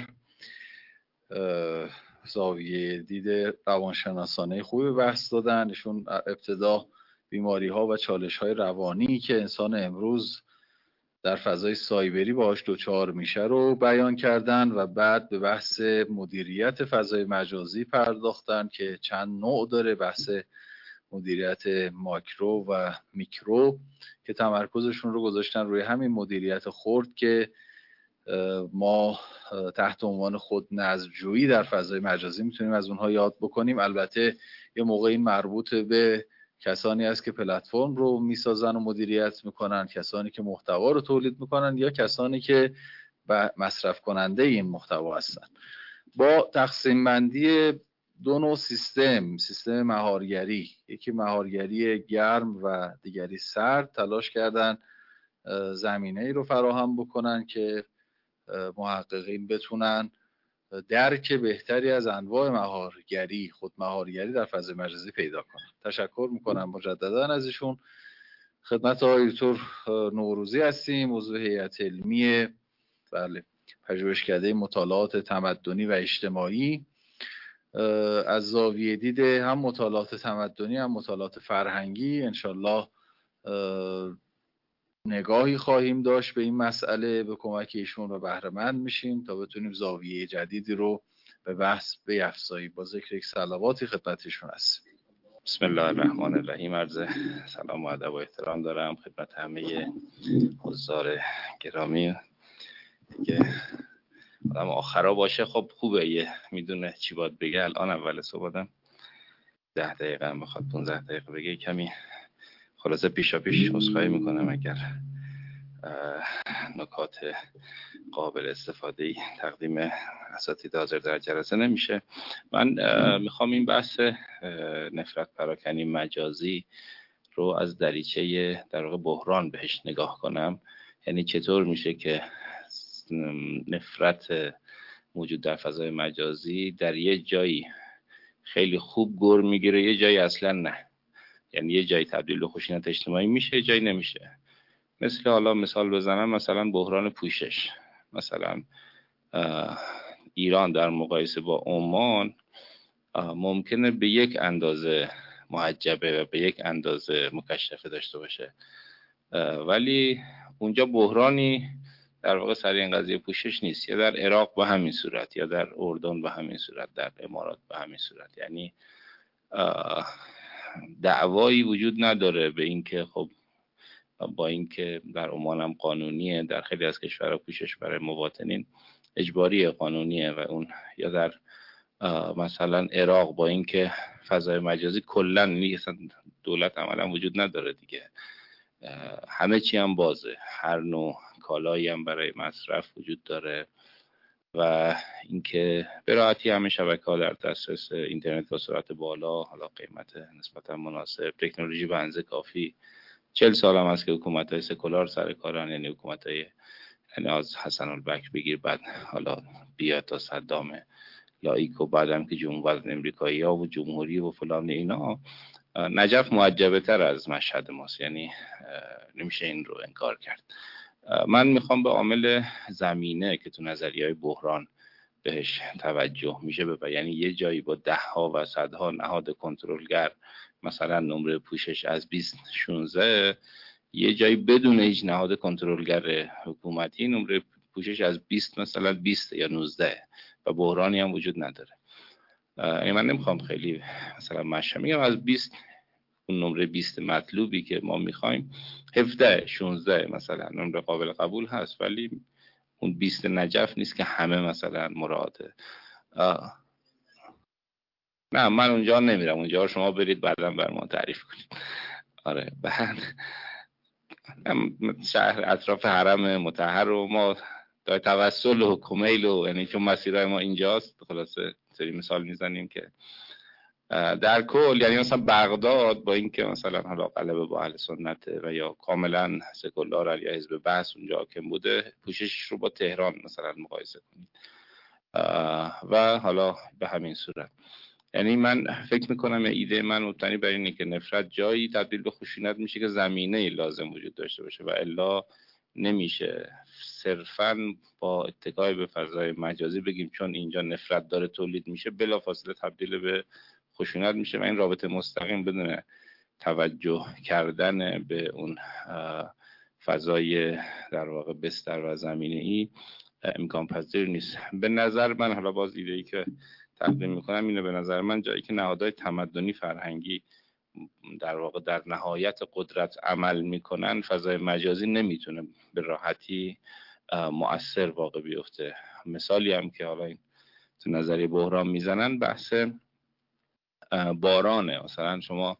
زاویه دید روانشناسانه خوبی بحث دادن. ایشون ابتدا بیماری ها و چالش های روانی که انسان امروز در فضای سایبری باهاش دچار میشه رو بیان کردن و بعد به بحث مدیریت فضای مجازی پرداختن که چند نوع داره، بحث مدیریت ماکرو و میکرو که تمرکزشون رو گذاشتن روی همین مدیریت خرد که ما تحت عنوان خود نظم‌جویی در فضای مجازی میتونیم از اونها یاد بکنیم. البته یه موقعی مربوط به کسانی است که پلتفرم رو میسازن و مدیریت میکنن، کسانی که محتوا رو تولید میکنن یا کسانی که مصرف کننده این محتوا هستن. با تقسیم بندی دو نوع سیستم، سیستم مهارگری، یکی مهارگری گرم و دیگری سرد، تلاش کردن زمینه‌ای رو فراهم بکنن که محققین بتونن درک بهتری از انواع مهارگری، خود مهارگری در فضای مجازی پیدا کنن. تشکر میکنم مجددا از ایشون. خدمت آقای دکتر نوروزی هستیم، عضو هیئت علمی بله پژوهشکده مطالعات تمدنی و اجتماعی. از زاویه دید هم مطالعات تمدنی هم مطالعات فرهنگی انشالله نگاهی خواهیم داشت به این مسئله، به کمک ایشون و بهره مند میشیم تا بتونیم زاویه جدیدی رو به بحث بیفزاییم. با ذکر یک صلواتی خدمتشون هستیم. بسم الله الرحمن الرحیم. عرض سلام و ادب و احترام دارم خدمت همه حضار گرامی. دیگه آدم آخرا باشه خب خوبه، یه میدونه چی باید بگه. الان اول صحبتم ده دقیقه هم بخواد پونزده دقیقه بگه کمی خلاصه پیشا پیش عذرخواهی میکنم اگر نکات قابل استفاده تقدیم اساتید حاضر در جلسه نمیشه. من میخوام این بحث نفرت پراکنی مجازی رو از دریچه در واقع بحران بهش نگاه کنم. یعنی چطور میشه که نفرت موجود در فضای مجازی در یه جایی خیلی خوب گر میگیره، یه جایی اصلا نه. یعنی یه جایی تبدیل به خشونت اجتماعی میشه، یه جایی نمیشه. مثل حالا مثال بزنم، مثلا بحران پوشش. مثلا ایران در مقایسه با عمان ممکنه به یک اندازه محجبه و به یک اندازه مکشفه داشته باشه، ولی اونجا بحرانی در واقع سر این قضیه پوشش نیست. یا در عراق به همین صورت، یا در اردن به همین صورت، در امارات به همین صورت. یعنی دعوایی وجود نداره به اینکه خب با اینکه در عمان هم قانونیه، در خیلی از کشورها پوشش برای مواطنین اجباری قانونیه و اون، یا در مثلا عراق با اینکه فضای مجازی کلا اصلا دولت عملا وجود نداره دیگه، همه چی هم بازه، هر نوع کالایی هم برای مصرف وجود داره و اینکه به راحتی همه شبکه‌ها در دسترس، اینترنت با سرعت بالا، حالا قیمت نسبتا مناسب، تکنولوژی به اندازه کافی. چهل سال هم هست که حکومت‌های سکولار سر کارن، یعنی حکومت‌های یعنی از حسن البک بگیر، بعد حالا بیا تا صدام لایک و بعدم که جمهوری امریکایی ها و جمهوری و فلان اینا، نجف معجبه تر از مشهد ماست. یعنی نمیشه این رو انکار کرد. من میخوام به عامل زمینه که تو نظریه‌های بحران بهش توجه میشه ببر، یعنی یه جایی با ده ها و صدها نهاد کنترلگر، مثلا نمره پوشش از بیست شانزده، یه جایی بدون هیچ نهاد کنترلگر حکومتی نمره پوشش از بیست مثلا بیست یا نوزده و بحرانی هم وجود نداره. یعنی من نمیخوام خیلی مثلا مشم میگم از بیست، اون نمره بیست مطلوبی که ما میخوایم هفده شانزده مثلا نمره قابل قبول هست، ولی اون بیست نجف نیست که همه مثلا مراده. نه من اونجا نمیرم، اونجا شما برید بعدا بر ما تعریف کنید. آره بعد شهر اطراف حرم مطهر رو ما دای توسل و کمیل و یعنی چون مسیرهای ما اینجاست، خلاصه سری مثال میزنیم که در کل یعنی مثلا بغداد با اینکه مثلا حالا غلبه با اهل سنت و یا کاملا سکولار یا حزب بحث اونجا حاکم بوده، پوششش رو با تهران مثلا مقایسه کنید و حالا به همین صورت. یعنی من فکر میکنم ایده من مبتنی بر اینه که نفرت جایی تبدیل به خشونت میشه که زمینه لازم وجود داشته باشه و الا نمیشه صرفاً با اتکای به فضای مجازی بگیم چون اینجا نفرت داره تولید میشه بلافاصله تبدیل به خشونت میشه و این رابطه مستقیم بدون توجه کردن به اون فضای در واقع بستر و زمینه ای امکان پذیر نیست. به نظر من، حالا باز ایده ای که تقدیم میکنم اینه، به نظر من جایی که نهادهای تمدنی فرهنگی در واقع در نهایت قدرت عمل میکنن، فضای مجازی نمیتونه به راحتی مؤثر واقع بیفته. مثالی هم که حالا این تو نظریه بحران میزنن بحث بارانه. مثلا شما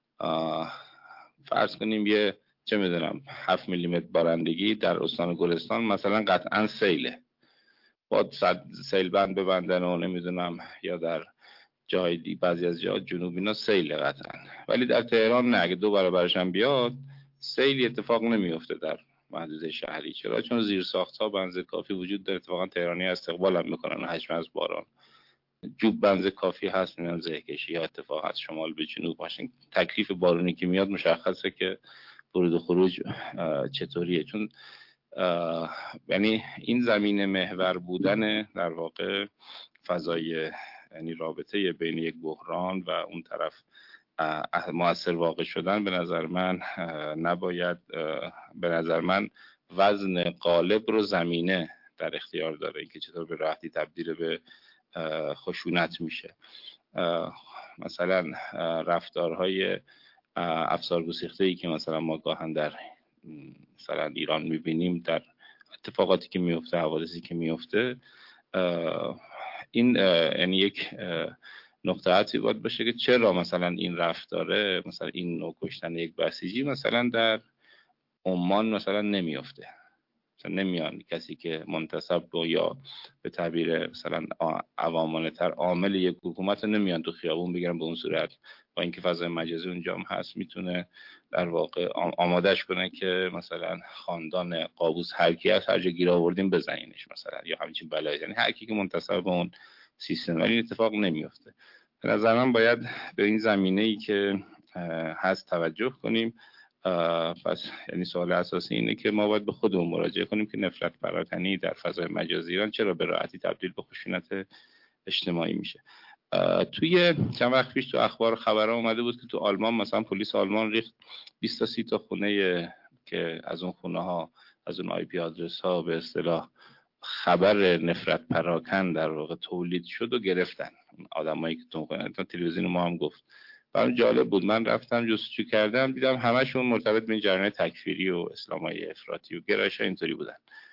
فرض کنیم یه چه میدونم هفت میلیمتر بارندگی در استان گلستان مثلا قطعا سیله، با سیل بند ببندن و نمیدونم یا در جای دی بعضی از جاها جنوب اینا سیل قطعا، ولی در تهران نه، اگه دو برابرش هم بیاد سیلی اتفاق نمیفته در محدوده شهری. چرا؟ چون زیر ساخت‌ها بنز کافی وجود داره. اتفاقا تهرانی استقبال هم میکنن حجم از باران، جوب بنز کافی هست، میان زهکشی ها اتفاق از شمال به جنوب باشین. تکلیف بارونی که میاد مشخصه که ورود و خروج چطوریه، چون یعنی این زمینه محور بودن در واقع فضای یعنی رابطه بین یک بحران و اون طرف مؤثر واقع شدن به نظر من نباید، به نظر من وزن غالب رو زمینه در اختیار داره، اینکه چطور به راحتی تبدیل به خشونت میشه. مثلا رفتارهای افسار گسیخته‌ای که مثلا ما گاهن در مثلا ایران میبینیم، در اتفاقاتی که میفته، حوادثی که میفته، این یعنی یک نقطه عطفی باید باشه که چرا مثلا این رفتاره، مثلا این نوع کشتن یک بسیجی مثلا در عمان مثلا نمیفته، مثلا نمیان کسی که منتسب با یا به تعبیر مثلا عوامانه تر عامل یک حکومت نمیان تو خیابون بگیرن به اون صورت، با اینکه فضای مجازی اونجا هم هست میتونه در واقع آمادش کنه که مثلا خاندان قابوس هر کی هست هر جا گیر آوردیم بزنینش مثلا یا همچین بلایی، یعنی هر کی که منتسب به اون سیستم، ولی این اتفاق نمیفته. به نظر من باید به این زمینه‌ای که هست توجه کنیم. پس یعنی سوال اساسی اینه که ما باید به خودمون مراجعه کنیم که نفرت پراکنی در فضای مجازی ایران چرا به راحتی تبدیل به خشونت اجتماعی میشه. توی چند وقت پیش تو اخبار خبرها اومده بود که تو آلمان مثلا پلیس آلمان ریخت بیست تا سی تا خونه که از اون خونه ها، از اون آی پی آدرس ها به اصطلاح خبر نفرت پراکن در واقع تولید شد و گرفتن. آدمایی که تو خونه تلویزیون ما هم گفت، برام جالب بود. من رفتم جستجو کردم دیدم همشون مرتبط به این جریان تکفیری و اسلامای افراطی و گرایش‌ها اینطوری بودن.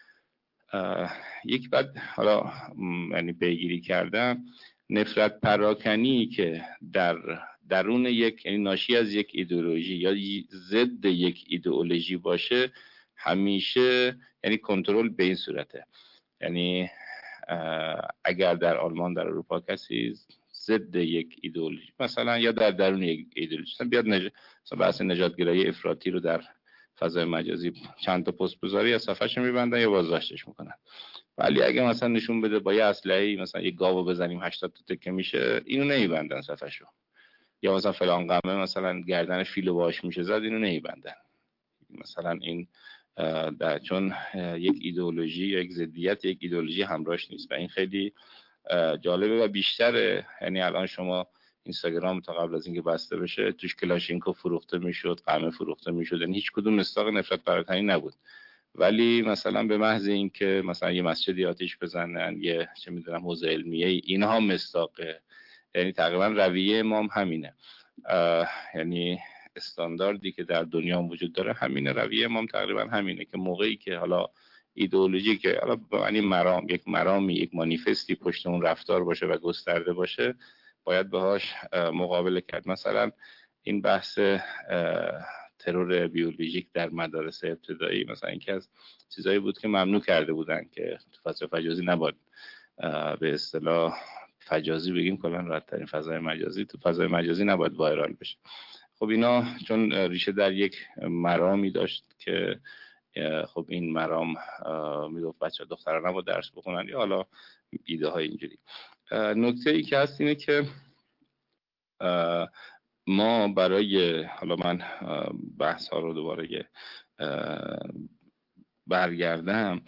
یک بعد حالا یعنی پیگیری کردم نفرت پراکنی که در درون یک یعنی ناشی از یک ایدئولوژی یا ضد یک ایدئولوژی باشه، همیشه یعنی کنترل به این صورته. یعنی اگر در آلمان، در اروپا کسی ضد یک ایدئولوژی مثلا یا در درون یک ایدئولوژی بیاد نج... مثلا بحث نجاتگرایی افراطی رو در فضای مجازی چند تا پست بذاری یا صفحه‌شو میبندن یا بازداشتش میکنن. ولی اگه مثلا نشون بده با یه اسلحه‌ای مثلا یه گاوو بزنیم هشتاد تا تکه میشه، اینو نمیبندن صفحه‌شو. یا مثلا فلان قمه مثلا گردن فیلو باش میشه زد، اینو نمیبندن. مثلا این در چون یک ایدئولوژی یا یک ضدیت یک ایدئولوژی همراهش نیست و این خیلی جالبه و بیشتره. یعنی الان شما اینستاگرام تا قبل از اینکه بسته بشه توش کلاشینکوف فروخته میشد، قمه فروخته میشد، یعنی هیچ کدوم مصداق نفرت پراکنی نبود. ولی مثلا به محض اینکه مثلا یه مسجدی آتش بزنن، یه چه میدونم حوزه علمیه، اینها مصداقه. یعنی تقریبا رویه امام همینه، یعنی استانداردی که در دنیا وجود داره همینه، رویه امام تقریبا همینه که موقعی که حالا ایدئولوژی که حالا به معنی مرام، یک مرامی، یک مانیفستی پشت اون رفتار باشه و گسترده باشه، باید باهاش مقابله کرد. مثلا این بحث ترور بیولوژیک در مدارس ابتدایی مثلا اینکه از چیزایی بود که ممنوع کرده بودن که تو فضای مجازی نباید، به اصطلاح فجازی بگیم، کلا راحت ترین فضای مجازی، تو فضای مجازی نباید وایرال بشه. خب اینا چون ریشه در یک مرامی داشت که خب این مرام میگفت بچه دخترها نباید درس بخونن یا حالا ایده های اینجوری. نکته ای که هست اینه که ما برای، حالا من بحث ها رو دوباره برگردم،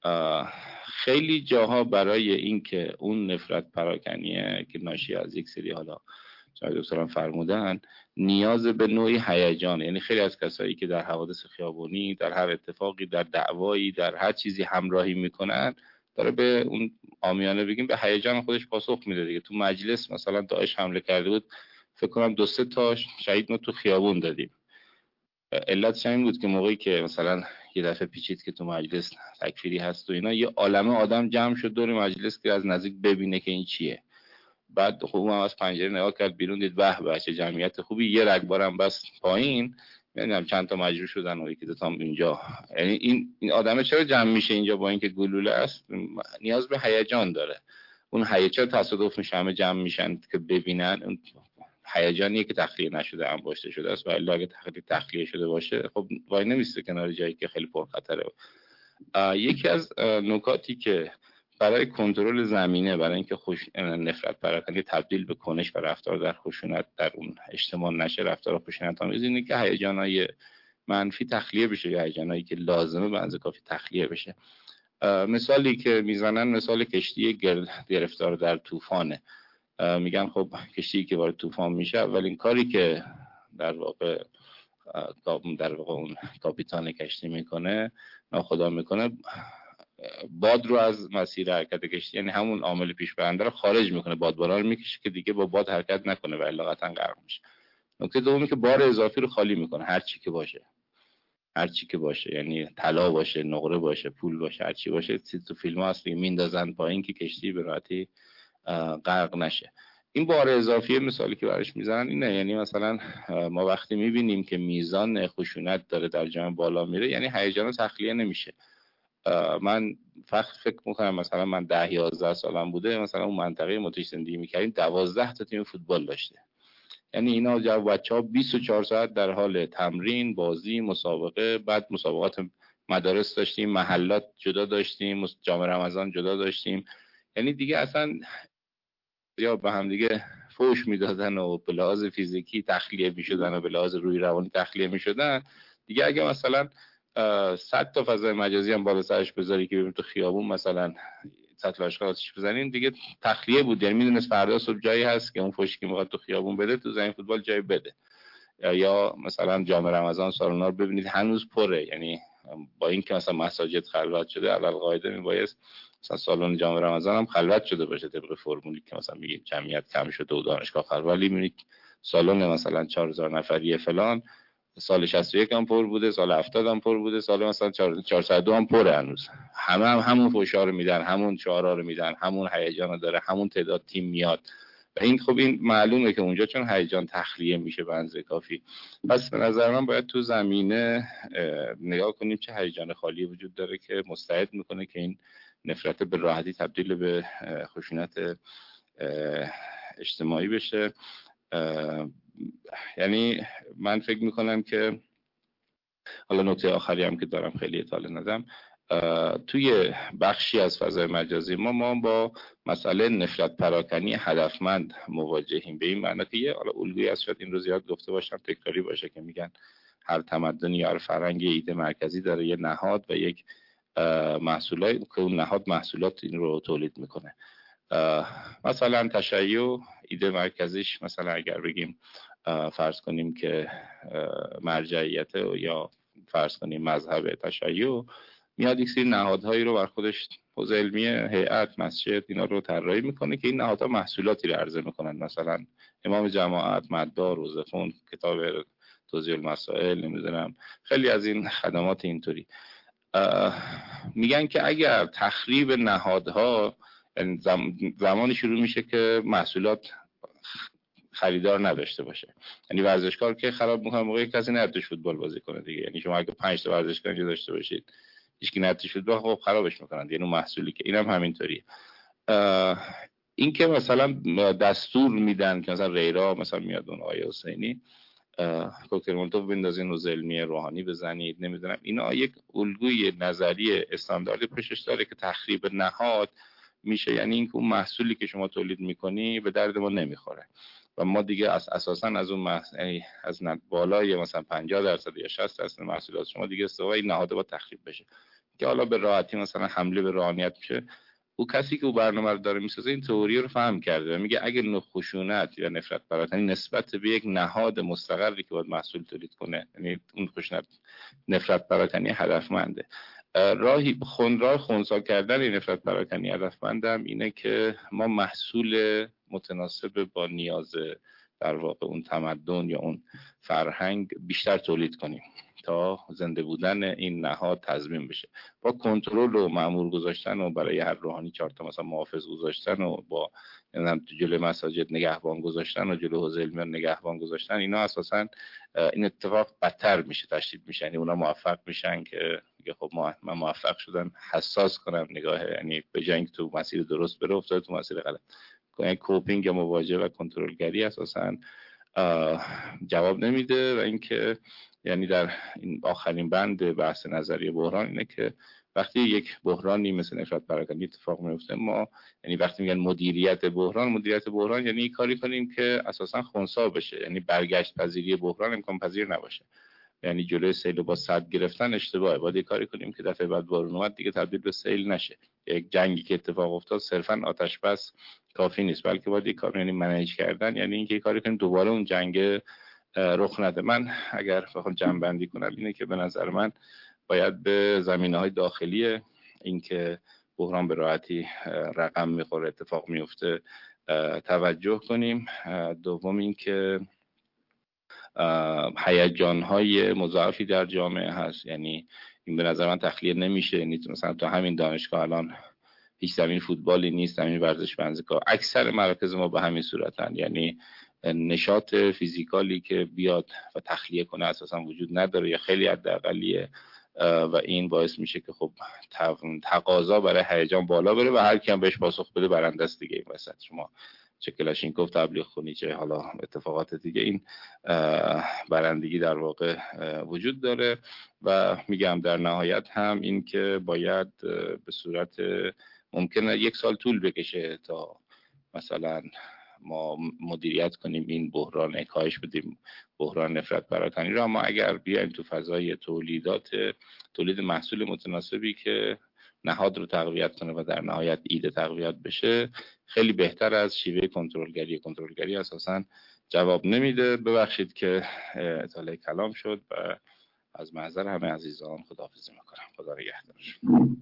خیلی جاها برای این که اون نفرت پراکنیه که ناشی از یک سری، حالا شاید دکتران فرمودن، نیاز به نوعی هیجان، یعنی خیلی از کسایی که در حوادث خیابونی، در هر اتفاقی، در دعوایی، در هر چیزی همراهی میکنن، داره به اون عامیانه بگیم به هیجان خودش پاسخ میده دیگه. تو مجلس مثلا داعش حمله کرده بود، فکر کنم دو سه تا شهید ما تو خیابون دادیم. علتش این بود که موقعی که مثلا یه دفعه پیچید که تو مجلس تکفیری هست و اینا، یه عالمه آدم جمع شد دور مجلس که از نزدیک ببینه که این چیه. بعد خوب هم از پنجره نگاه کرد بیرون، دید به به چه جمعیت خوبی، یه رگبارم بس پایین، نمیدونم چند تا مجروح شدن و یکی دو تا اینجا. یعنی این این آدمه چرا جمع میشه اینجا با اینکه گلوله است؟ نیاز به هیجان داره. اون هیجان تصادف میشه همه جمع میشن که ببینن، اون هیجانیه که تخلیه نشده، انباشته شده است. و الا اگه تخلیه تخلیه شده باشه خب وای نمیسته کنار جایی که خیلی پرخطره. یکی از نکاتی که برای کنترل زمینه، برای اینکه خوش نفرت پراکنی تبدیل به کنش و رفتار در خشونت در اون اجتماع نشه، رفتار خشونت آمیز، اینه که هیجانای منفی تخلیه بشه یا هیجانایی که لازمه به اندازه کافی تخلیه بشه. مثالی که میزنن مثال کشتی گرفتار در طوفانه. میگن خب کشتی که وارد طوفان میشه، اولین کاری که در واقع در واقع اون کاپیتان کشتی میکنه، ناخدا میکنه، باد رو از مسیر حرکت کشتی، یعنی همون عامل پیش برنده رو خارج میکنه، بادبارا رو میکشه که دیگه با باد حرکت نکنه و الا قطعا غرق میشه. نکته دومی که بار اضافی رو خالی میکنه، هر چی که باشه، هر چی که باشه، یعنی طلا باشه، نقره باشه، پول باشه، هر چی باشه، تو فیلم ها هست که میندازن پایین که کشتی به راحتی غرق نشه. این بار اضافی مثالی که برش میزنن اینه، یعنی مثلا ما وقتی میبینیم که میزان خشونت داره در جامعه بالا میره، یعنی هیجان تخلیه نمیشه. من فقط فکر میکنم مثلا من ده یازده سالم بوده، مثلا اون منطقه ما توش زندگی میکردیم دوازده تا تیم فوتبال داشته. یعنی اینا جو بچه‌ها بیست و چهار ساعت در حال تمرین، بازی، مسابقه، بعد مسابقات مدارس داشتیم، محلات جدا داشتیم، جام رمضان جدا داشتیم. یعنی دیگه اصلا یا به هم دیگه فوش میدادن و به لحاظ فیزیکی تخلیه میشدن و به لحاظ روی روانی تخلیه میشدن. دیگه اگه مثلا صد تا فضای مجازی هم بالا سرش بذاری که ببین تو خیابون مثلا سطل اشخاصش بزنین، دیگه تخلیه بود. یعنی میدونست فردا صبح جایی هست که اون فوشی که میخواد تو خیابون بده تو زمین فوتبال جای بده. یا مثلا جام رمضان سالونا رو ببینید هنوز پره، یعنی با اینکه مثلا مساجد خلوت شده، علل قاعده میبایست مثلا سالن جام رمضان هم خلوت شده باشه طبق فرمولی که مثلا میگیم جمعیت کم شده و دانشگاه خلوت، ولی میبینید سالن مثلا چهار هزار نفری فلان سال شصت و یک هم پر بوده، سال هفتاد هم پر بوده، سال مثلا چهارصد و دو هم پره هنوز. همه هم همون فشار رو میدن، همون شعارا رو میدن، همون هیجان رو داره، همون تعداد تیم میاد. و این خب این معلومه که اونجا چون هیجان تخلیه میشه به اندازه کافی. پس به نظر من باید تو زمینه نگاه کنیم چه هیجان خالی وجود داره که مستعد میکنه که این نفرت به راحتی تبدیل به خشونت اجتماعی بشه. یعنی من فکر میکنم که حالا نکته آخری هم که دارم خیلی اطلاع ندم، توی بخشی از فضای مجازی ما ما با مسئله نفرت پراکنی هدفمند مواجهیم، به این معنی که یه حالا الگویی از شاید این رو زیاد گفته باشم تکراری باشه که میگن هر تمدنی یا هر فرهنگی ایده مرکزی داره، یه نهاد و یک محصولات که اون نهاد محصولات این رو تولید میکنه. مثلا تشیع ایده مرکزیش مثلا اگر بگیم فرض کنیم که مرجعیت یا فرض کنیم مذهب تشیع، میاد یک سری نهادهایی رو بر خودش حوزه علمی، هیئت، مسجد اینا رو طراحی میکنه که این نهادها محصولاتی رو عرضه میکنن، مثلا امام جماعت، مدار، روزخون، کتاب توضیح المسائل، نمیدونم خیلی از این خدمات اینطوری. میگن که اگر تخریب نهادها زمانی شروع میشه که محصولات خریدار نداشته باشه، یعنی ورزشکار که خراب میکنه موقعی کسی نرتش فوتبال بازی کنه دیگه، یعنی شما اگه پنج تا ورزشکار اینجا داشته باشید هیچ کی نرتش فوتبال، خب خرابش میکنن، یعنی محصولی که اینم هم همینطوریه. این که مثلا دستور میدن که مثلا ریرا مثلا میاد اون آیه حسینی کوکتل مولوتوف بندازین، روز علمی روحانی بزنید، نمیدونم اینا یک الگوی نظری استانداردی پشتش داره که تخریب نهاد میشه، یعنی اینکه اون محصولی که شما تولید میکنی به درد ما نمیخوره و ما دیگه از اساسا از اون محصول یعنی از بالای مثلا پنجاه درصد یا شصت درصد محصولات شما دیگه استوای نهاد با تخریب بشه که حالا به راحتی مثلا حمله به روحانیت میشه. او کسی که او برنامه رو داره میسازه این تئوری رو فهم کرده و میگه اگه نوع خشونت یا نفرت پراکنی نسبت به یک نهاد مستقلی که باید محصول تولید کنه، یعنی اون خشونت نفرت پراکنی هدفمنده، راهی خون راه خونسا کردن این نفرت پراکنی هدفمندم اینه که ما محصول متناسب با نیاز در واقع اون تمدن یا اون فرهنگ بیشتر تولید کنیم تا زنده بودن این نهاد تضمین بشه، با کنترل و مأمور گذاشتن و برای هر روحانی چهار تا مثلا محافظ گذاشتن و با جلوی مساجد نگهبان گذاشتن و جلوی حوزه علمی نگهبان گذاشتن، اینا اساسا این اتفاق بدتر میشه، تشدید میشه، یعنی اونا موفق میشن که میگه خب ما من موفق شدم حساس کنم نگاه، یعنی به جنگ تو مسیر درست بره افتاد تو مسیر غلط، یعنی کوپینگ یا مواجهه و کنترلگری اساسا جواب نمیده. و اینکه یعنی در این آخرین بند بحث نظریه بحران اینه که وقتی یک بحرانی مثل نفرت پراکنی اتفاق میفته، ما یعنی وقتی میگن مدیریت بحران، مدیریت بحران یعنی کاری کنیم که اساسا خنثی بشه، یعنی برگشت پذیری بحران امکان پذیر نباشه، یعنی جلوی سیل با صد گرفتن اشتباهه، باید کاری کنیم که دفعه بعد بارون اومد دیگه تبدیل به سیل نشه. یک جنگی که اتفاق افتاد صرفا آتش بس کافی نیست، بلکه باید یک کار یعنی منیج کردن، یعنی اینکه کاری کنیم دوباره اون جنگ رخ نده. من اگر بخوام جمع بندی کنم اینه که به نظر من باید به زمینه‌های داخلی اینکه بحران به راحتی رقم میخوره، اتفاق میفته توجه کنیم. دوم اینکه هیجان‌های مضاعفی در جامعه هست، یعنی این به نظر من تخلیه نمیشه، یعنی مثلا تو همین دانشگاه الان هیچ زمین فوتبالی نیست، زمین ورزش ورزشگاه، اکثر مراکز ما به همین صورتن، یعنی نشاط فیزیکالی که بیاد و تخلیه کنه اساسا وجود نداره یا خیلی حداقلیه و این باعث میشه که خب تقاضا برای هیجان بالا بره و هر کی هم بهش پاسخ بده برنده است دیگه. این وسط شما چه کلاشینکوف تبلیغ خونی چه حالا اتفاقات دیگه، این برندگی در واقع وجود داره. و میگم در نهایت هم این که باید به صورت ممکنه یک سال طول بکشه تا مثلا ما مدیریت کنیم این بحران، کاهش بدیم بحران نفرت پراکنی را، اما اگر بیایم تو فضای تولیدات تولید محصول متناسبی که نهاد رو تقویت کنه و در نهایت ایده تقویت بشه، خیلی بهتر از شیوه کنترلگری. کنترلگری اساساً جواب نمیده. ببخشید که اطاله کلام شد و از معذر همه عزیزان خداحافظی میکنم. خدا نگهدارشون.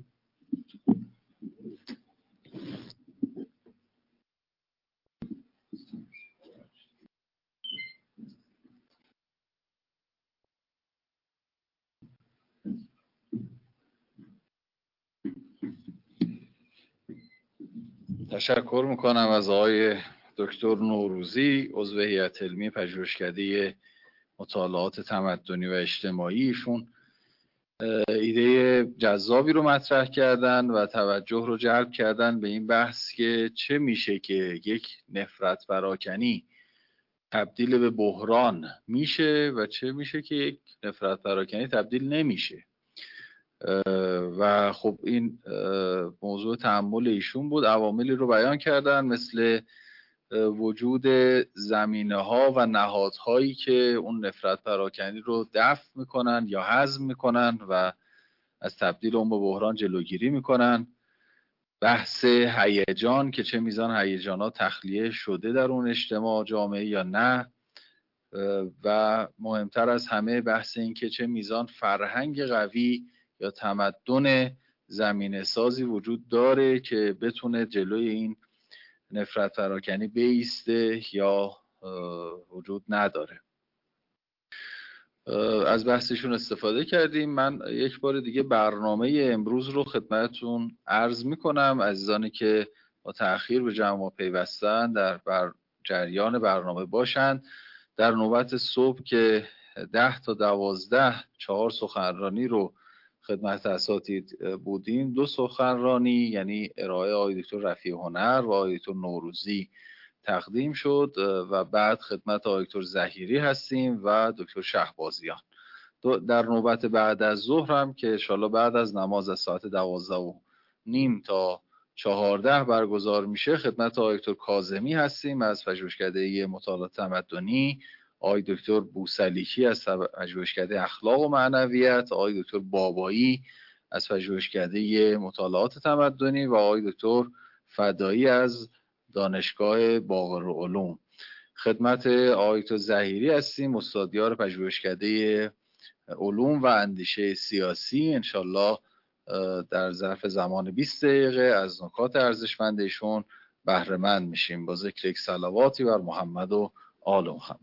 تشکر میکنم از آقای دکتر نوروزی، عضو هیئت علمی پژوهشکده مطالعات تمدنی و اجتماعیشون. ایده جذابی رو مطرح کردن و توجه رو جلب کردن به این بحث که چه میشه که یک نفرت پراکنی تبدیل به بحران میشه و چه میشه که یک نفرت پراکنی تبدیل نمیشه. و خب این موضوع تأمل ایشون بود. عواملی رو بیان کردن مثل وجود زمینه ها و نهادهایی که اون نفرت پراکنی رو دفع میکنن یا هضم میکنن و از تبدیل اون به بحران جلوگیری میکنن. بحث هیجان که چه میزان هیجانات تخلیه شده در اون اجتماع جامعه یا نه، و مهمتر از همه بحث این که چه میزان فرهنگ قوی یا تمدن زمینه سازی وجود داره که بتونه جلوی این نفرت پراکنی بیسته یا وجود نداره. از بحثشون استفاده کردیم. من یک بار دیگه برنامه امروز رو خدمتتون عرض میکنم. عزیزانی که با تأخیر به جمع پیوستن در بر جریان برنامه باشند. در نوبت صبح که ده تا دوازده چهار سخنرانی رو خدمت اساتید بودیم، دو سخنرانی یعنی ارائه آقای دکتر رفیع هنر و آقای دکتر نوروزی تقدیم شد و بعد خدمت آقای دکتر ظهیری هستیم و دکتر شهبازیان. در نوبت بعد از ظهر هم که انشالله بعد از نماز از ساعت دوازده و نیم تا چهارده برگزار میشه، خدمت آقای دکتر کاظمی هستیم از پژوهشکده مطالعات تمدنی، آقای دکتر بوسلیکی از پژوهشکده اخلاق و معنویت، آقای دکتر بابایی از پژوهشکده مطالعات تمدنی و آقای دکتر فدایی از دانشگاه باقرالعلوم. خدمت آقای دکتر ظهیری هستیم، استادیار پژوهشکده علوم و اندیشه سیاسی. انشالله در ظرف زمان بیست دقیقه از نکات ارزشمند ایشون بهره مند میشیم با ذکر یک صلواتی بر محمد و آل محمد.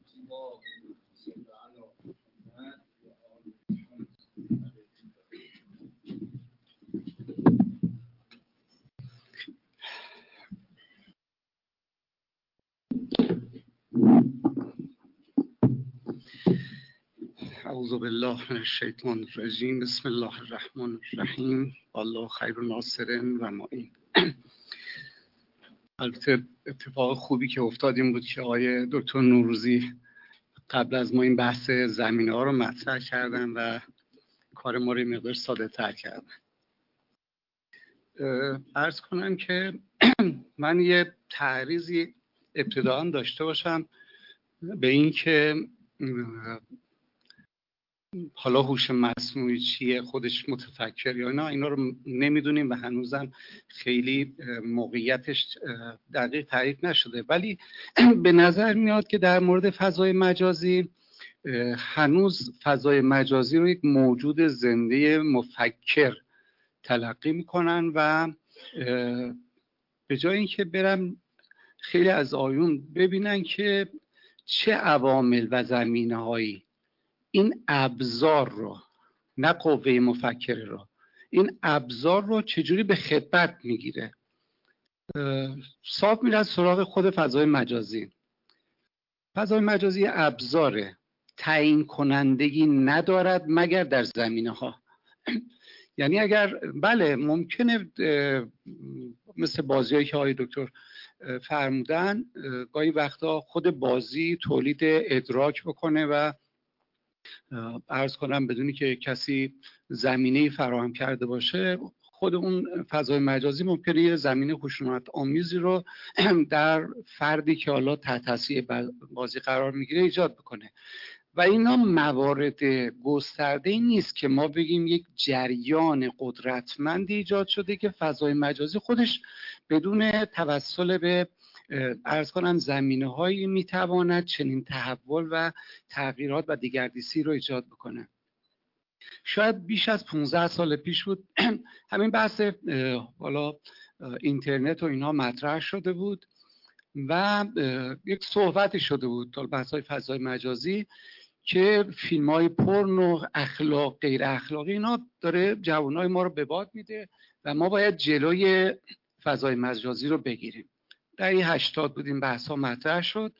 اعوذ بالله من الشیطان الرجیم. بسم الله الرحمن الرحیم. الله خیر الناصرین و معین. البته اتفاق خوبی که افتاد این بود که آقای دکتر نوروزی قبل از ما این بحث زمینه ها رو مطرح کردن و کار ما رو مقدار ساده تر کردن. عرض کنم که من یه تعریضی ابتداً داشته باشم به این که حالا هوش مصنوعی چیه، خودش متفکر یا نه، اینا رو نمیدونیم و هنوزم خیلی موقعیتش دقیق تعریف نشده، ولی به نظر میاد که در مورد فضای مجازی هنوز فضای مجازی رو یک موجود زنده مفکر تلقی میکنن و به جای اینکه برن خیلی از آیون ببینن که چه عوامل و زمینه هایی این ابزار رو، نه قوه مفکره رو، این ابزار رو چجوری به خدمت میگیره، صاف میره از سراغ خود فضای مجازی. فضای مجازی ابزاره، تعیین کنندگی ندارد مگر در زمینه ها. یعنی اگر بله ممکنه مثل بازیایی که آقای دکتر فرمودن گاهی وقتا خود بازی تولید ادراک بکنه و عرض کنم بدونی که کسی زمینه فراهم کرده باشه، خود اون فضای مجازی ممکنه یه زمینه خشونت آمیزی رو در فردی که حالا تحت تاثیر بازی قرار میگیره ایجاد بکنه و اینا موارد گسترده‌ای نیست که ما بگیم یک جریان قدرتمندی ایجاد شده که فضای مجازی خودش بدون توسل به عرض کنم زمینه هایی میتواند چنین تحول و تغییرات و دگردیسی رو ایجاد بکنه. شاید بیش از پانزده سال پیش بود همین بحث حالا اینترنت و اینها مطرح شده بود و یک صحبتی شده بود تا بحث های فضای مجازی که فیلم های پورنو، اخلاق، غیر اخلاقی، اینا داره جوانای ما رو به باد میده و ما باید جلوی فضای مجازی رو بگیریم. در این هشتاد بود این بحث ها مطرح شد.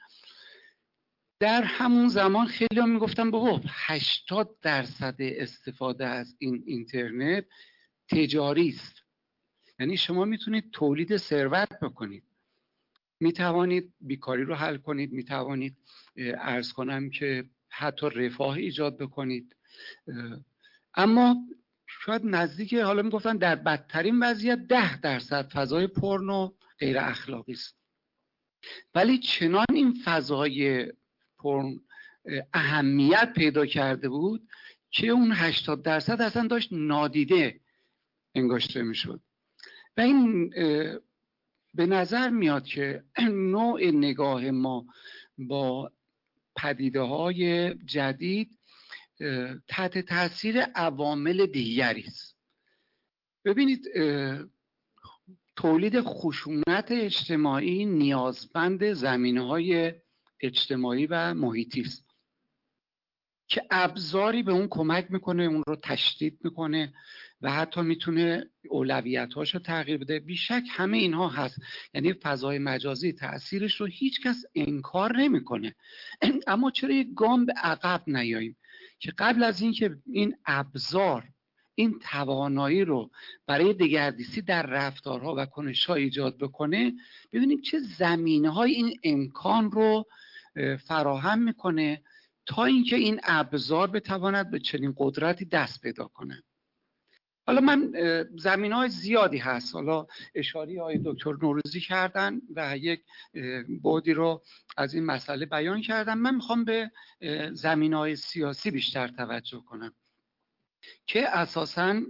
در همون زمان خیلی هم میگفتن بابا هشتاد درصد استفاده از این اینترنت تجاری است، یعنی شما میتونید تولید ثروت بکنید، میتوانید بیکاری رو حل کنید، میتوانید عرض کنم که حتی رفاه ایجاد بکنید. اما شاید نزدیک، حالا میگفتن در بدترین وضعیت ده درصد فضای پورنو غیر اخلاقی است، ولی چنان این فضای پورن اهمیت پیدا کرده بود که اون هشتاد درصد اصلا داشت نادیده انگاشته میشد. و این به نظر میاد که نوع نگاه ما با پدیده های جدید تحت تاثیر عوامل دیگری است. ببینید تولید خشونت اجتماعی نیازمند زمینه‌های اجتماعی و محیطی است که ابزاری به اون کمک میکنه، اون رو تشدید میکنه و حتی میتونه اولویت‌هاش رو تغییر بده. بیشک همه اینها هست. یعنی فضای مجازی تأثیرش رو هیچ کس انکار نمیکنه. اما چرا یک گام به عقب نیاییم که قبل از اینکه این ابزار این توانایی رو برای دگردیسی در رفتارها و کنش‌ها ایجاد بکنه، ببینیم چه زمینه‌های این امکان رو فراهم میکنه تا اینکه این ابزار بتواند به چنین قدرتی دست پیدا کنه. حالا من زمینه‌های زیادی هست، حالا اشاره های دکتر نوروزی کردن و یک بعدی رو از این مسئله بیان کردن. من میخوام به زمینه‌های سیاسی بیشتر توجه کنم که اساساً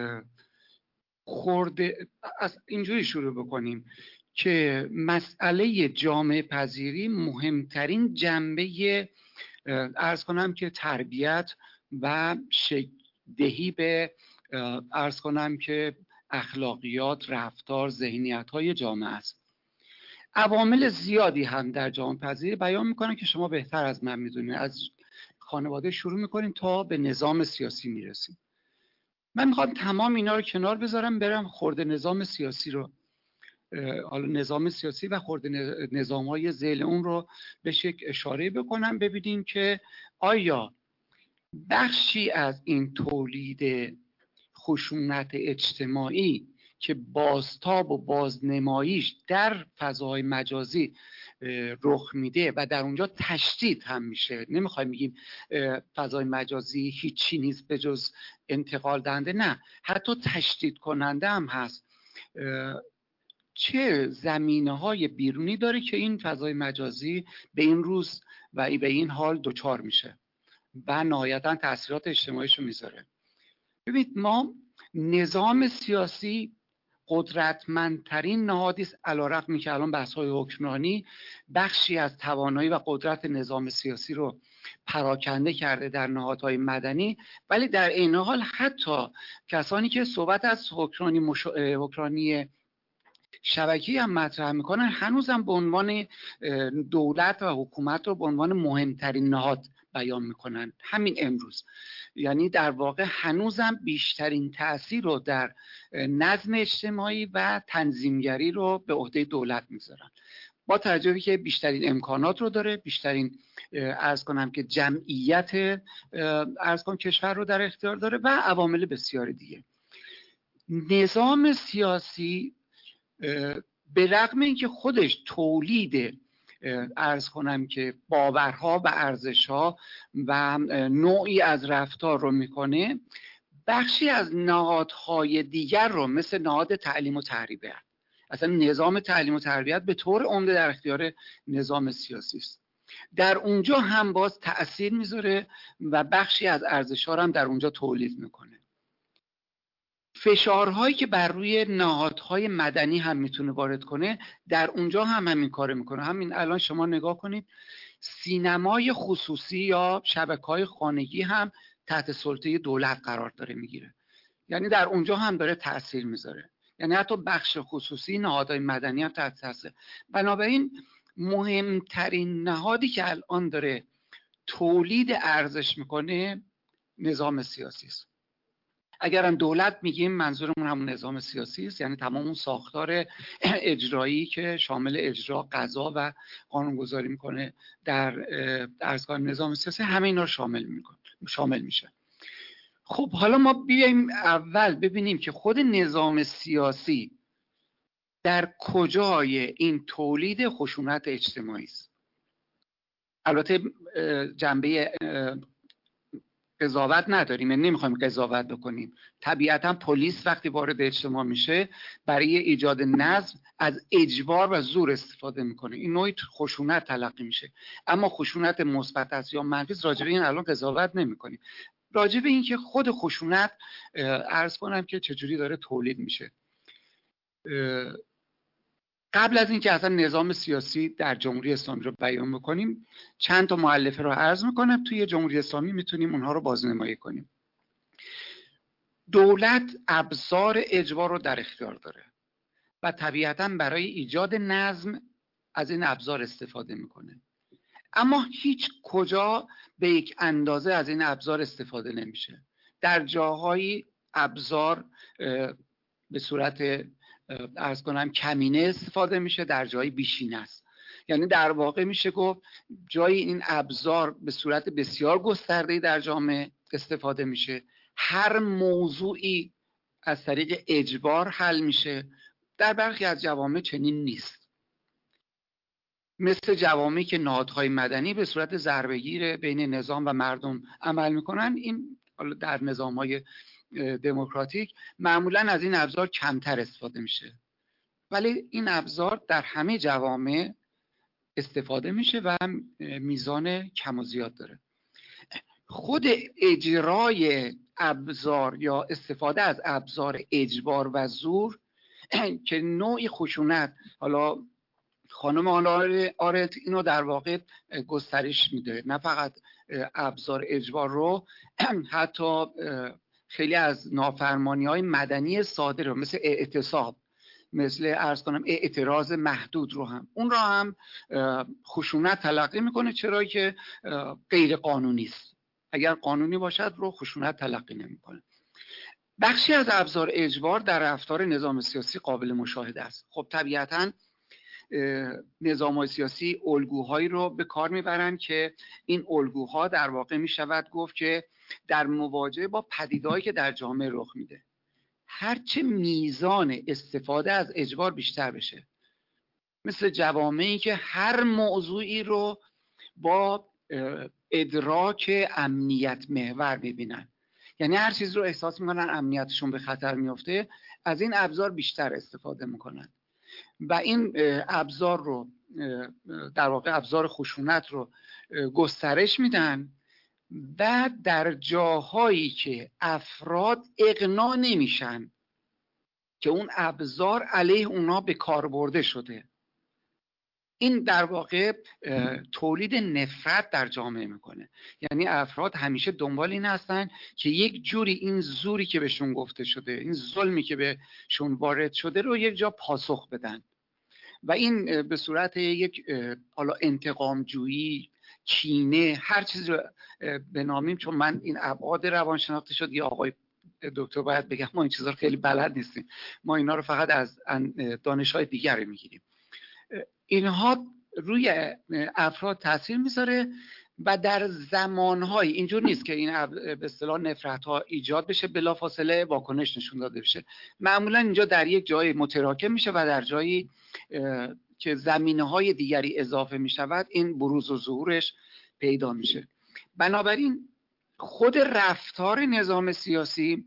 خورده از اینجوری شروع بکنیم که مسئله جامعه پذیری مهمترین جنبه عرض کنم که تربیت و شکل دهی به عرض کنم که اخلاقیات، رفتار، ذهنیت‌های جامعه است. عوامل زیادی هم در جامعه پذیری بیان میکنن که شما بهتر از من میدونید. از خانواده شروع میکنیم تا به نظام سیاسی میرسیم. من میخوام تمام اینا رو کنار بذارم، برم خورده نظام سیاسی رو، حالا نظام سیاسی و خورده نظام‌های ذیل اون رو به شکل اشاره بکنم، ببینیم که آیا بخشی از این تولید خشونت اجتماعی که بازتاب و بازنماییش در فضای مجازی رخ میده و در اونجا تشدید هم میشه، نمیخوایم بگیم فضای مجازی هیچی نیست به جز انتقال دهنده، نه، حتی تشدید کننده هم هست، چه زمینه‌های بیرونی داره که این فضای مجازی به این روز و به این حال دچار میشه و نهایتاً تأثیرات اجتماعیشو میذاره. ببینید ما نظام سیاسی قدرتمندترین نهادی است، علی‌رغم که الان بحث‌های حکمرانی بخشی از توانایی و قدرت نظام سیاسی رو پراکنده کرده در نهادهای مدنی، ولی در این حال حتی کسانی که صحبت از حکمرانی مش... حکمرانی شبکی هم مطرح میکنن، هنوزم به عنوان دولت و حکومت رو به عنوان مهمترین نهاد بیان میکنن همین امروز. یعنی در واقع هنوزم بیشترین تأثیر رو در نظم اجتماعی و تنظیمگری رو به عهده دولت میذارن، با توجهی که بیشترین امکانات رو داره، بیشترین عرض کنم که جمعیت عرض کنم کشور رو در اختیار داره و عوامل بسیاری دیگه. نظام سیاسی به رغم اینکه خودش تولید عرض کنم که باورها و ارزشها و نوعی از رفتار رو میکنه، بخشی از نهادهای دیگر رو مثل نهاد تعلیم و تربیت، اصلا نظام تعلیم و تربیت به طور عمده در اختیار نظام سیاسی است، در اونجا هم باز تأثیر میذاره و بخشی از ارزشها رو هم در اونجا تولید میکنه. فشارهایی که بر روی نهادهای مدنی هم میتونه وارد کنه، در اونجا هم همین کار میکنه. همین الان شما نگاه کنید، سینمای خصوصی یا شبکه‌های خانگی هم تحت سلطه دولت قرار داره میگیره، یعنی در اونجا هم داره تأثیر میذاره، یعنی حتی بخش خصوصی نهادهای مدنی هم تحت تأثیر. بنابراین مهمترین نهادی که الان داره تولید ارزش میکنه نظام سیاسی است. اگرم دولت میگیم منظورمون همون نظام سیاسی است، یعنی تمام اون ساختار اجرایی که شامل اجرا، قضا و قانونگذاری میکنه در ارزگاه نظام سیاسی، همه اینا رو شامل میکنه، شامل میشه. خب حالا ما بیایم اول ببینیم که خود نظام سیاسی در کجای این تولید خشونت اجتماعی است. البته جنبه قضاوت نداریم، یعنی نمیخوایم قضاوت بکنیم. طبیعتا پلیس وقتی وارد اجتماع میشه برای ایجاد نظم از اجبار و زور استفاده میکنه، این نوعی خشونت تلقی میشه. اما خشونت مثبت است یا منفی راجع به این الان قضاوت نمیکنیم. راجع به این که خود خشونت عرض کنم که چجوری داره تولید میشه. قبل از اینکه اصلا نظام سیاسی در جمهوری اسلامی رو بیان بکنیم چند تا مؤلفه رو عرض میکنم. توی جمهوری اسلامی میتونیم اونها رو بازنمایی کنیم. دولت ابزار اجبار رو در اختیار داره و طبیعتا برای ایجاد نظم از این ابزار استفاده میکنه، اما هیچ کجا به یک اندازه از این ابزار استفاده نمیشه. در جاهایی ابزار به صورت عرض کنم کمینه استفاده میشه، در جایی بیشینه است. یعنی در واقع میشه گفت جایی این ابزار به صورت بسیار گسترده‌ای در جامعه استفاده میشه، هر موضوعی از طریق اجبار حل میشه. در برخی از جوامع چنین نیست، مثل جوامعی که نهادهای مدنی به صورت ضربه‌گیر بین نظام و مردم عمل میکنن. این در نظام‌های دموکراتیک معمولا از این ابزار کمتر استفاده میشه، ولی این ابزار در همه جوامع استفاده میشه و میزان کم و زیاد داره. خود اجرای ابزار یا استفاده از ابزار اجبار و زور که نوعی خشونت، حالا خانم آرنت اینو در واقع گسترش میده، نه فقط ابزار اجبار رو، حتی خیلی از نافرمانی های مدنی ساده رو مثل اعتصاب، مثل عرض کنم اعتراض محدود رو هم اون را هم خشونت تلقی میکنه، چرا که غیر قانونی است. اگر قانونی باشد رو خشونت تلقی نمیکنه. بخشی از ابزار اجبار در رفتار نظام سیاسی قابل مشاهده است. خب طبیعتاً نظام‌های سیاسی الگوهایی رو به کار میبرن که این الگوها در واقع میشود گفت که در مواجهه با پدیده‌ای که در جامعه رخ میده، هرچه میزان استفاده از اجبار بیشتر بشه، مثل جوامعی که هر موضوعی رو با ادراک امنیت محور میبینن، یعنی هر چیز رو احساس میکنن امنیتشون به خطر میفته، از این ابزار بیشتر استفاده میکنن و این ابزار رو در واقع ابزار خشونت رو گسترش میدن و در جاهایی که افراد اقناع نمیشن که اون ابزار علیه اونا به کار برده شده، این در واقع تولید نفرت در جامعه میکنه. یعنی افراد همیشه دنبال این هستن که یک جوری این زوری که بهشون گفته شده، این ظلمی که بهشون وارد شده رو یک جا پاسخ بدن و این به صورت یک حالا انتقام جویی، کینه، هر چیزی رو بنامیم، چون من این ابعاد روانشناختی شد یا آقای دکتر باید بگم ما این چیزا رو خیلی بلد نیستیم، ما اینا رو فقط از دانش‌های دیگری میگیریم. اینها روی افراد تاثیر میذاره و در زمانهای اینجور نیست که این به اصطلاح نفرت‌ها ایجاد بشه بلافاصله واکنش نشون داده بشه. معمولا اینجا در یک جای متراکم میشه و در جایی که زمینه‌های دیگری اضافه میشود این بروز و ظهورش پیدا میشه. بنابراین خود رفتار نظام سیاسی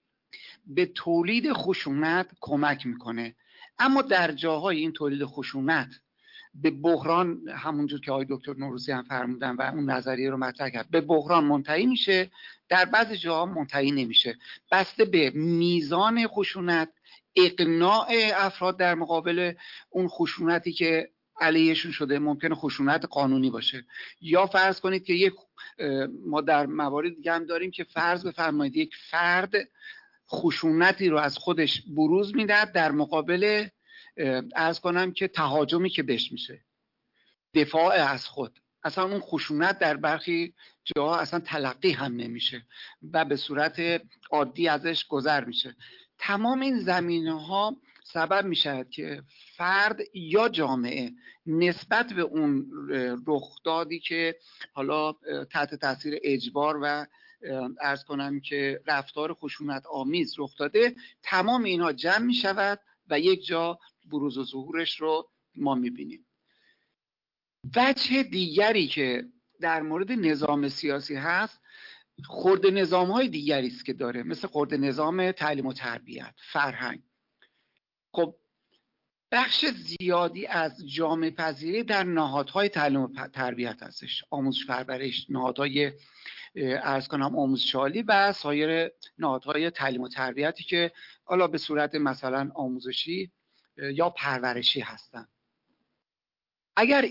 به تولید خشونت کمک میکنه، اما در جاهای این تولید خشونت به بحران، همونجور که آقای دکتر نوروزی هم فرمودن و اون نظریه رو مطرح کرد، به بحران منتهی میشه، در بعضی جاها منتهی نمیشه، بسته به میزان خشونت، اقناع افراد در مقابل اون خشونتی که علیهشون شده. ممکنه خشونت قانونی باشه، یا فرض کنید که یک ما در موارد دیگه هم داریم که فرض بفرمایید یک فرد خشونتی رو از خودش بروز میده در مقابل عرض کنم که تهاجمی که بهش میشه، دفاع از خود. اصلا اون خشونت در برخی جاها اصلا تلقی هم نمیشه و به صورت عادی ازش گذر میشه. تمام این زمینه ها سبب میشه که فرد یا جامعه نسبت به اون رخدادی که حالا تحت تاثیر اجبار و عرض کنم که رفتار خشونت آمیز رخ داده، تمام اینها جمع میشود و یک جا بروز و ظهورش رو ما میبینیم. وجه دیگری که در مورد نظام سیاسی هست، خرد نظام های دیگری است که داره، مثل خرد نظام تعلیم و تربیت، فرهنگ. خب بخش زیادی از جامعه پذیری در نهادهای تعلیم و تربیت هستش، آموزش پرورش، نهادهای عرض کنم آموزش عالی و سایر نهادهای تعلیم و تربیتی که حالا به صورت مثلا آموزشی یا پرورشی هستن. اگر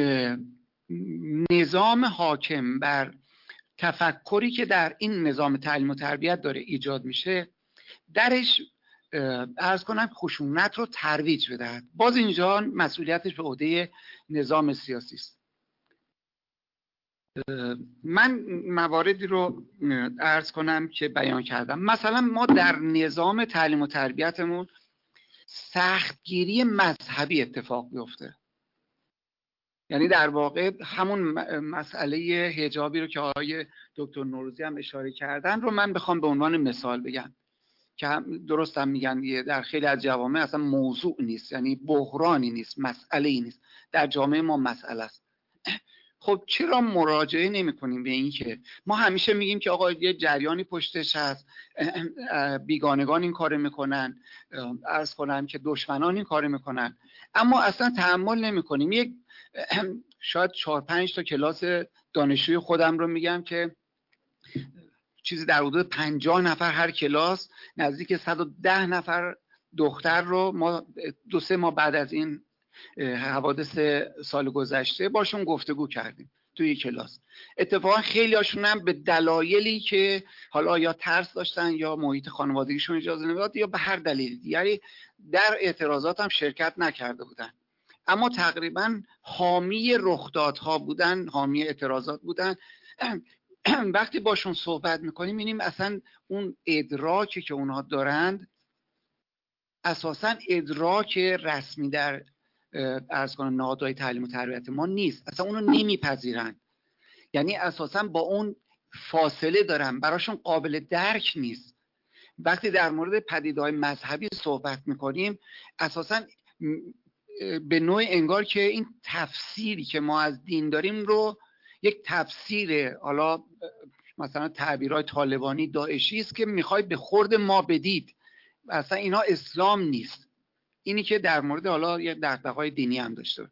نظام حاکم بر تفکری که در این نظام تعلیم و تربیت داره ایجاد میشه، درش عرض کنم خشونت رو ترویج بدهد، باز اینجا مسئولیتش به عهده نظام سیاسی است. من مواردی رو عرض کنم که بیان کردم. مثلا ما در نظام تعلیم و تربیتمون سختگیری مذهبی اتفاق بیفته، یعنی در واقع همون مسئله حجابی رو که آقای دکتر نوروزی هم اشاره کردن رو من بخوام به عنوان مثال بگم که درست هم میگن در خیلی از جوامع اصلا موضوع نیست، یعنی بحرانی نیست، مسئله‌ای نیست، در جامعه ما مسئله است. خب چرا مراجعه نمی کنیم به این که ما همیشه میگیم که آقا یه جریانی پشتش هست، بیگانگان این کارو میکنن، عرض کنم که دشمنان این کارو میکنن، اما اصلا تحمل نمی کنیم. یک شاید چهار پنج تا کلاس دانشجوی خودم رو میگم که چیزی در حدود پنجاه نفر هر کلاس، نزدیک صد و ده نفر دختر رو ما دو سه ماه بعد از این حوادث سال گذشته باشون گفتگو کردیم توی کلاس. اتفاقا خیلی هاشون هم به دلایلی که حالا یا ترس داشتن یا محیط خانوادگیشون اجازه نمیداد یا به هر دلیل دیگری در اعتراضات هم شرکت نکرده بودن، اما تقریبا حامی رخدادها بودن، حامی اعتراضات بودن. وقتی باشون صحبت میکنیم می‌بینیم اصلا اون ادراکی که اونها دارند اساساً ادراک رسمی در عرض کنم نهادهای تعلیم و تربیت ما نیست، اصلا اونو نمیپذیرند، یعنی اساساً با اون فاصله دارن، براشون قابل درک نیست. وقتی در مورد پدیده‌های مذهبی صحبت میکنیم اساساً به نوع انگار که این تفسیری که ما از دین داریم رو یک تفسیر حالا مثلا تعبیرهای طالبانی داعشی است که میخواید به خورد ما بدید، اصلا اینا اسلام نیست. اینی که در مورد حالا یک دغدغه‌های دینی هم داشته.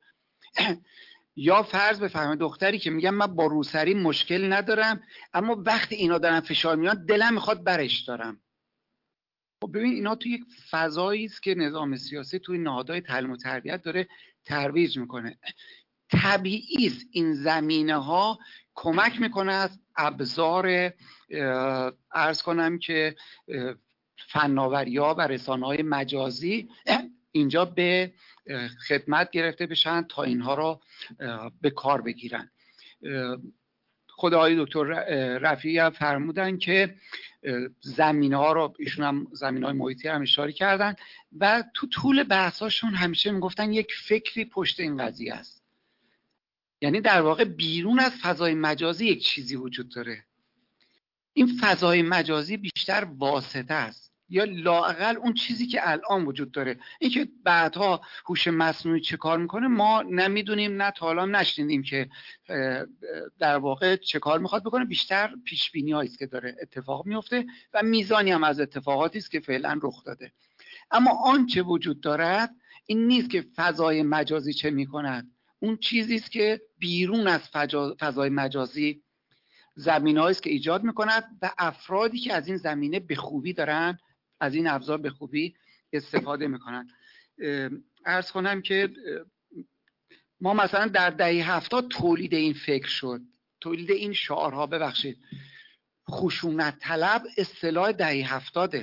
یا فرض بفرمایید دختری که میگم من با روسری مشکل ندارم، اما وقتی اینا دارن فشار میان دلم میخواد برش دارم. خب ببین اینا توی یک فضایی است که نظام سیاسی توی نهادهای تعلیم و تربیت داره ترویج میکنه. طبیعی است این زمینه ها کمک میکنه از ابزار عرض کنم که فناوری‌ها و رسانه‌های مجازی اینجا به خدمت گرفته بشن تا اینها رو به کار بگیرن. خود آقای دکتر رفیعی هم فرمودن که زمینه ها رو، ایشون هم زمینه های محیطی هم اشاره کردن و تو طول بحثاشون همیشه میگفتن یک فکری پشت این قضیه است، یعنی در واقع بیرون از فضای مجازی یک چیزی وجود داره. این فضای مجازی بیشتر واسطه است یا لااقل اون چیزی که الان وجود داره. این که بعدها هوش مصنوعی چه کار میکنه ما نمیدونیم، نه تا حالا نشنیدیم که در واقع چه کار میخواد بکنه، بیشتر پیش بینی هایی است که داره اتفاق میفته و میزانی هم از اتفاقاتی است که فعلا رخ داده. اما آنچه وجود دارد این نیست که فضای مجازی چه میکند، اون چیزی است که بیرون از فضای مجازی زمینه‌ای است که ایجاد میکند و افرادی که از این زمینه به خوبی دارن از این ابزار به خوبی استفاده میکنن. عرض کنم که ما مثلا در دهه هفتاد تولید این فکر شد، تولید این شعارها، ببخشید خشونت طلب اصطلاح دهه هفتاده،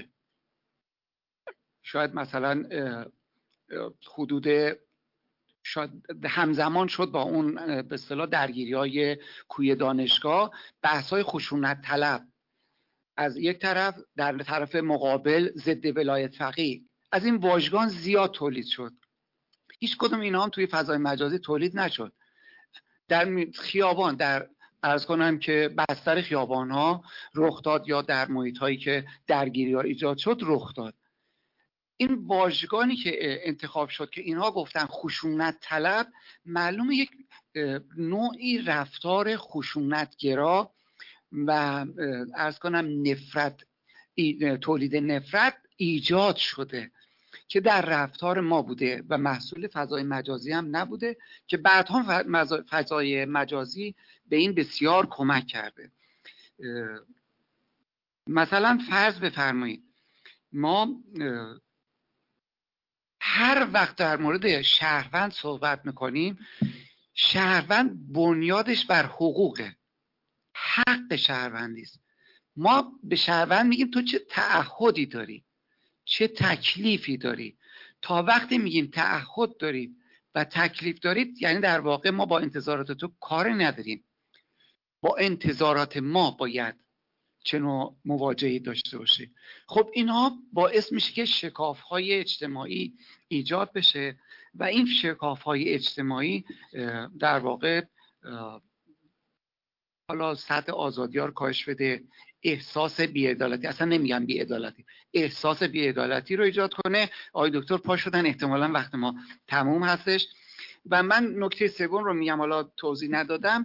شاید مثلا حدود شاید همزمان شد با اون به اصطلاح درگیری‌های کوی دانشگاه، بحث‌های خشونت طلب از یک طرف، در طرف مقابل ضد ولایت فقیه، از این واژگان زیاد تولید شد. هیچ کدوم اینا هم توی فضای مجازی تولید نشد. در خیابان، در عرض کنم که بستر خیابان‌ها رخ داد یا در محیط‌هایی که درگیری‌ها ایجاد شد رخ داد. این واژگانی که انتخاب شد که اینها گفتن خشونت طلب، معلومه یک نوعی رفتار خشونتگرا و عرض کنم نفرت، تولید نفرت ایجاد شده که در رفتار ما بوده و محصول فضای مجازی هم نبوده که بعدها فضای مجازی به این بسیار کمک کرده. مثلا فرض بفرمایید ما هر وقت در مورد شهروند صحبت میکنیم، شهروند بنیادش بر حقوقه، حق شهروندی است. ما به شهروند میگیم تو چه تعهدی داری، چه تکلیفی داری. تا وقتی میگیم تعهد دارید و تکلیف دارید، یعنی در واقع ما با انتظارات تو کار نداریم، با انتظارات ما باید چنو مواجهی داشته باشی. خب اینها باعث میشه که شکاف‌های اجتماعی ایجاد بشه و این شکاف‌های اجتماعی در واقع حالا سطح آزادی ها رو کاهش بده، احساس بی‌عدالتی، اصلا نمیگم بی‌عدالتی، احساس بی‌عدالتی رو ایجاد کنه. آقای دکتر پا شدن، احتمالاً وقت ما تموم هستش. و من نکته سوم رو میگم، حالا توضیح ندادم،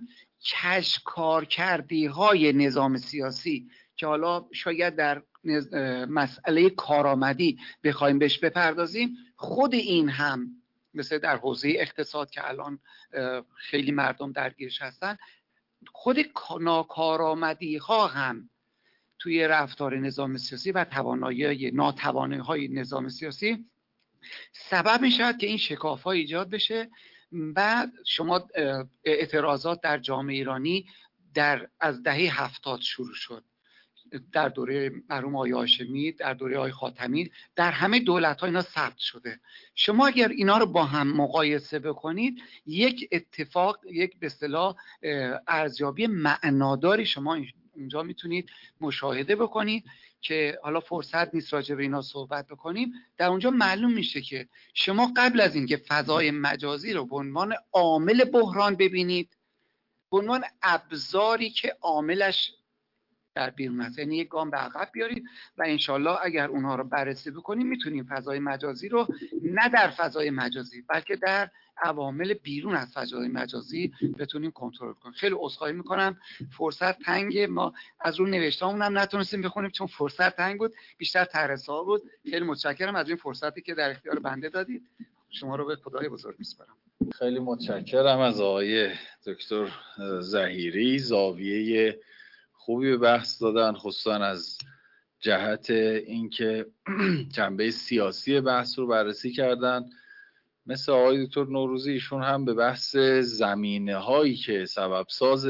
کشکارکردی های نظام سیاسی که حالا شاید در مسئله کارآمدی بخوایم بهش بپردازیم، خود این هم مثل در حوزه اقتصاد که الان خیلی مردم درگیرش هستن، خود ناکارآمدی ها هم توی رفتار نظام سیاسی و توانایی ناتوانی های نظام سیاسی سبب می شود که این شکاف ها ایجاد بشه. و شما اعتراضات در جامعه ایرانی در از دهه هفتاد شروع شد، در دوره مرحوم آقای هاشمی، در دوره آقای خاتمی، در همه دولت ها اینا ثبت شده. شما اگر اینا رو با هم مقایسه بکنید، یک اتفاق، یک به اصطلاح ارزیابی معناداری شما اونجا میتونید مشاهده بکنید که حالا فرصت نیست راجع به اینا صحبت بکنیم. در اونجا معلوم میشه که شما قبل از اینکه فضای مجازی رو به عنوان عامل بحران ببینید، به عنوان ابزاری که عاملش در بیرون هست، یعنی یک گام به عقب بیارید و انشالله اگر اونها رو بررسی بکنیم میتونیم فضای مجازی رو نه در فضای مجازی بلکه در عوامل بیرون از فضای مجازی بتونیم کنترل کنیم. خیلی عذرخواهی میکنم، فرصت تنگه، ما از رو نوشته‌مون هم نتونستیم بخونیم چون فرصت تنگ بود، بیشتر طرح‌ها بود. خیلی متشکرم از این فرصتی که در اختیار بنده دادید. شما رو به خدای بزرگ میسپارم. خیلی متشکرم از آقای دکتر ظهیری، زاویه خوبی به بحث دادن، خصوصا از جهت اینکه جنبه سیاسی بحث رو بررسی کردن. مثل آقای دکتر نوروزی، ایشون هم به بحث زمینه هایی که سبب ساز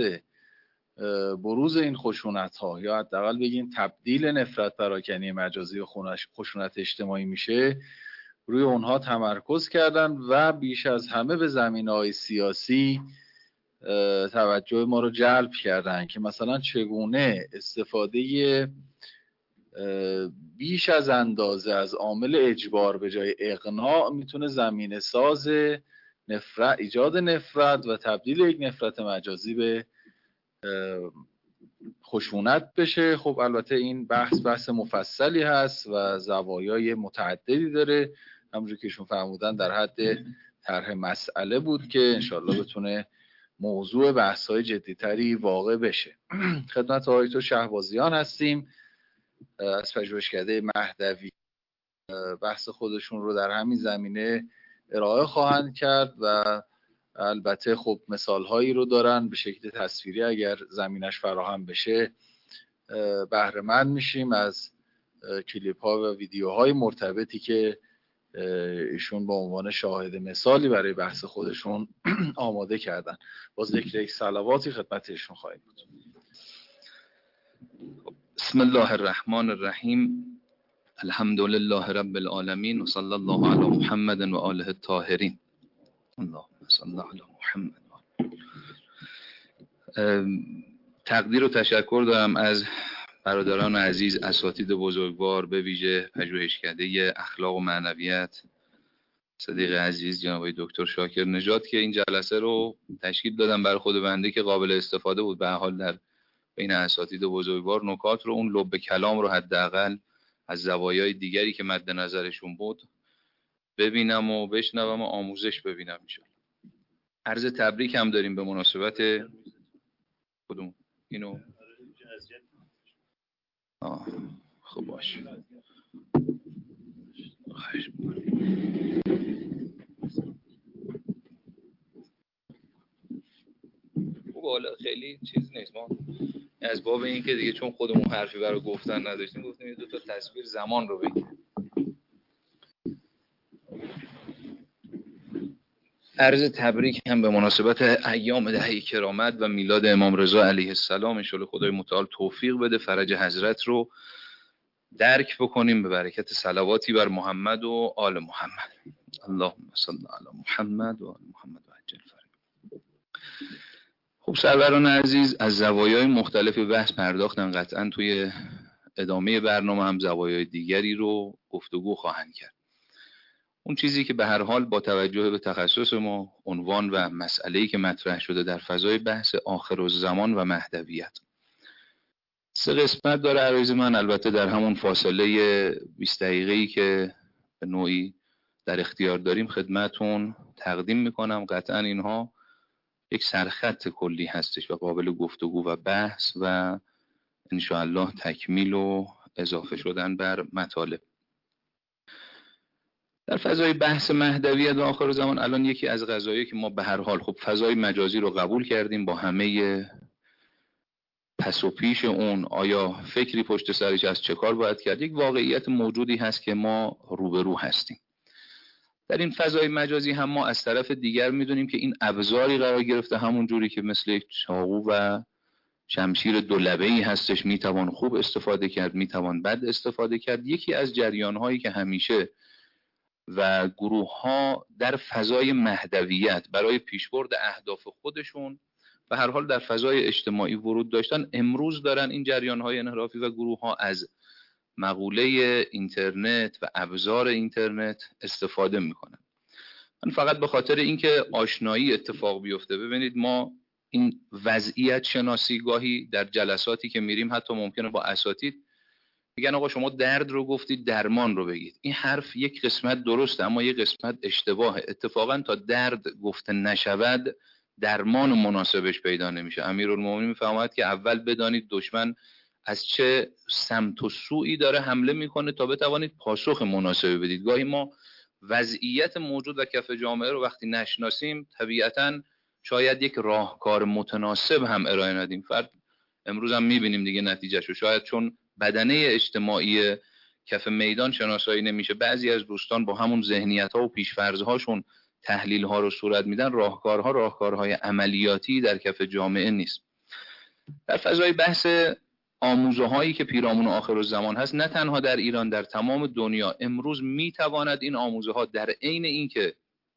بروز این خشونت ها یا حداقل بگیم تبدیل نفرت پراکنی مجازی و خشونت اجتماعی میشه، روی اونها تمرکز کردن و بیش از همه به زمینه های سیاسی توجه ما رو جلب کردن که مثلا چگونه استفاده بیش از اندازه از عامل اجبار به جای اقناع میتونه زمینه ساز نفرت، ایجاد نفرت و تبدیل یک نفرت مجازی به خشونت بشه. خب البته این بحث بحث مفصلی هست و زوایای متعددی داره، همونجور که ایشون فرمودن در حد طرح مسئله بود که انشالله بتونه موضوع بحث‌های جدی‌تری واقع بشه. خدمت آقای دکتر شهبازیان هستیم از پژوهشکده مهدوی، بحث خودشون رو در همین زمینه ارائه خواهند کرد و البته خب مثال‌هایی رو دارن به شکل تصویری، اگر زمینش فراهم بشه بهره مند میشیم از کلیپ‌ها و ویدیوهای مرتبطی که ایشون به عنوان شاهد مثالی برای بحث خودشون آماده کردن. با ذکر یک صلواتی خدمت ایشون خواهیم بود. بسم الله الرحمن الرحیم. الحمد لله رب العالمین و صلی الله علی محمد و آله الطاهرین. اللهم صل علی محمد. تقدیر و تشکر دارم از برادران عزیز، اساتید بزرگوار، به ویژه پژوهشکده اخلاق و معنویت صدیق عزیز جناب دکتر شاکر نژاد که این جلسه رو تشکیل دادن برای خود بنده که قابل استفاده بود. به هر حال در بین اساتید بزرگوار نکات رو، اون لب کلام رو حداقل از زوایای دیگری که مد نظرشون بود ببینم و بشنوم و آموزش ببینم میشه. عرض تبریک هم داریم به مناسبت کدوم اینو آه خب باش خوب حالا خیلی چیز نیست، ما از باب این که دیگه چون خودمون حرفی برای گفتن نداشتیم گفتیم یه دو تا تصویر زمان رو بگیم. عرض تبریک هم به مناسبت ایام دهه کرامت و میلاد امام رضا علیه السلام. ان شاءالله خدای متعال توفیق بده فرج حضرت رو درک بکنیم به برکت صلواتی بر محمد و آل محمد. اللهم صل علی محمد و آل محمد و عجل فرج. خب سروران عزیز، از زوایای مختلف بحث پرداختن، قطعا توی ادامه برنامه هم زوایای دیگری رو گفتگو خواهند کرد. اون چیزی که به هر حال با توجه به تخصص ما عنوان و مسئله‌ای که مطرح شده در فضای بحث آخرالزمان و مهدویت، سه قسمت داره عرایز من، البته در همون فاصله بیست دقیقه‌ای که به نوعی در اختیار داریم خدمتون تقدیم میکنم. قطعا اینها یک سرخط کلی هستش و قابل گفتگو و بحث و انشاءالله تکمیل و اضافه شدن بر مطالب. در فضای بحث مهدویت و آخر زمان الان یکی از قضایایی که ما به هر حال خب فضای مجازی رو قبول کردیم با همه پس و پیش اون، آیا فکری پشت سرش از چه کار باید کرد، یک واقعیت موجودی هست که ما روبرو هستیم. در این فضای مجازی هم ما از طرف دیگر میدونیم که این ابزاری قرار گرفته، همون جوری که مثل یک چاقو و شمشیر دو لبه‌ای هستش، میتوان خوب استفاده کرد، میتوان بد استفاده کرد. یکی از جریان‌هایی که همیشه و گروه ها در فضای مهدویت برای پیشبرد اهداف خودشون و هر حال در فضای اجتماعی ورود داشتن، امروز دارن این جریان های انحرافی و گروه ها از مقوله اینترنت و ابزار اینترنت استفاده میکنن. من فقط به خاطر اینکه آشنایی اتفاق بیفته، ببینید ما این وضعیت شناسی گاهی در جلساتی که میریم حتی ممکنه با اساتید میگن آقا شما درد رو گفتید درمان رو بگید. این حرف یک قسمت درسته اما یک قسمت اشتباهه. اتفاقا تا درد گفته نشود درمان مناسبش پیدا نمیشه. امیرالمومنین میفرماید که اول بدانید دشمن از چه سمت و سویی داره حمله میکنه تا بتوانید پاسخ مناسبی بدید. گاهی ما وضعیت موجود و کف جامعه رو وقتی نشناسیم طبیعتاً شاید یک راهکار متناسب هم ارائه ندیم. فرد امروز هم میبینیم دیگه نتیجهشو، شاید چون بدنه اجتماعی کف میدان شناسایی نمیشه، بعضی از دوستان با همون ذهنیت ها و پیشفرض هاشون تحلیل ها رو صورت میدن، راهکارها راهکارهای عملیاتی در کف جامعه نیست. در فضای بحث آموزه هایی که پیرامون آخرالزمان هست، نه تنها در ایران، در تمام دنیا امروز میتواند این آموزه ها در عین اینکه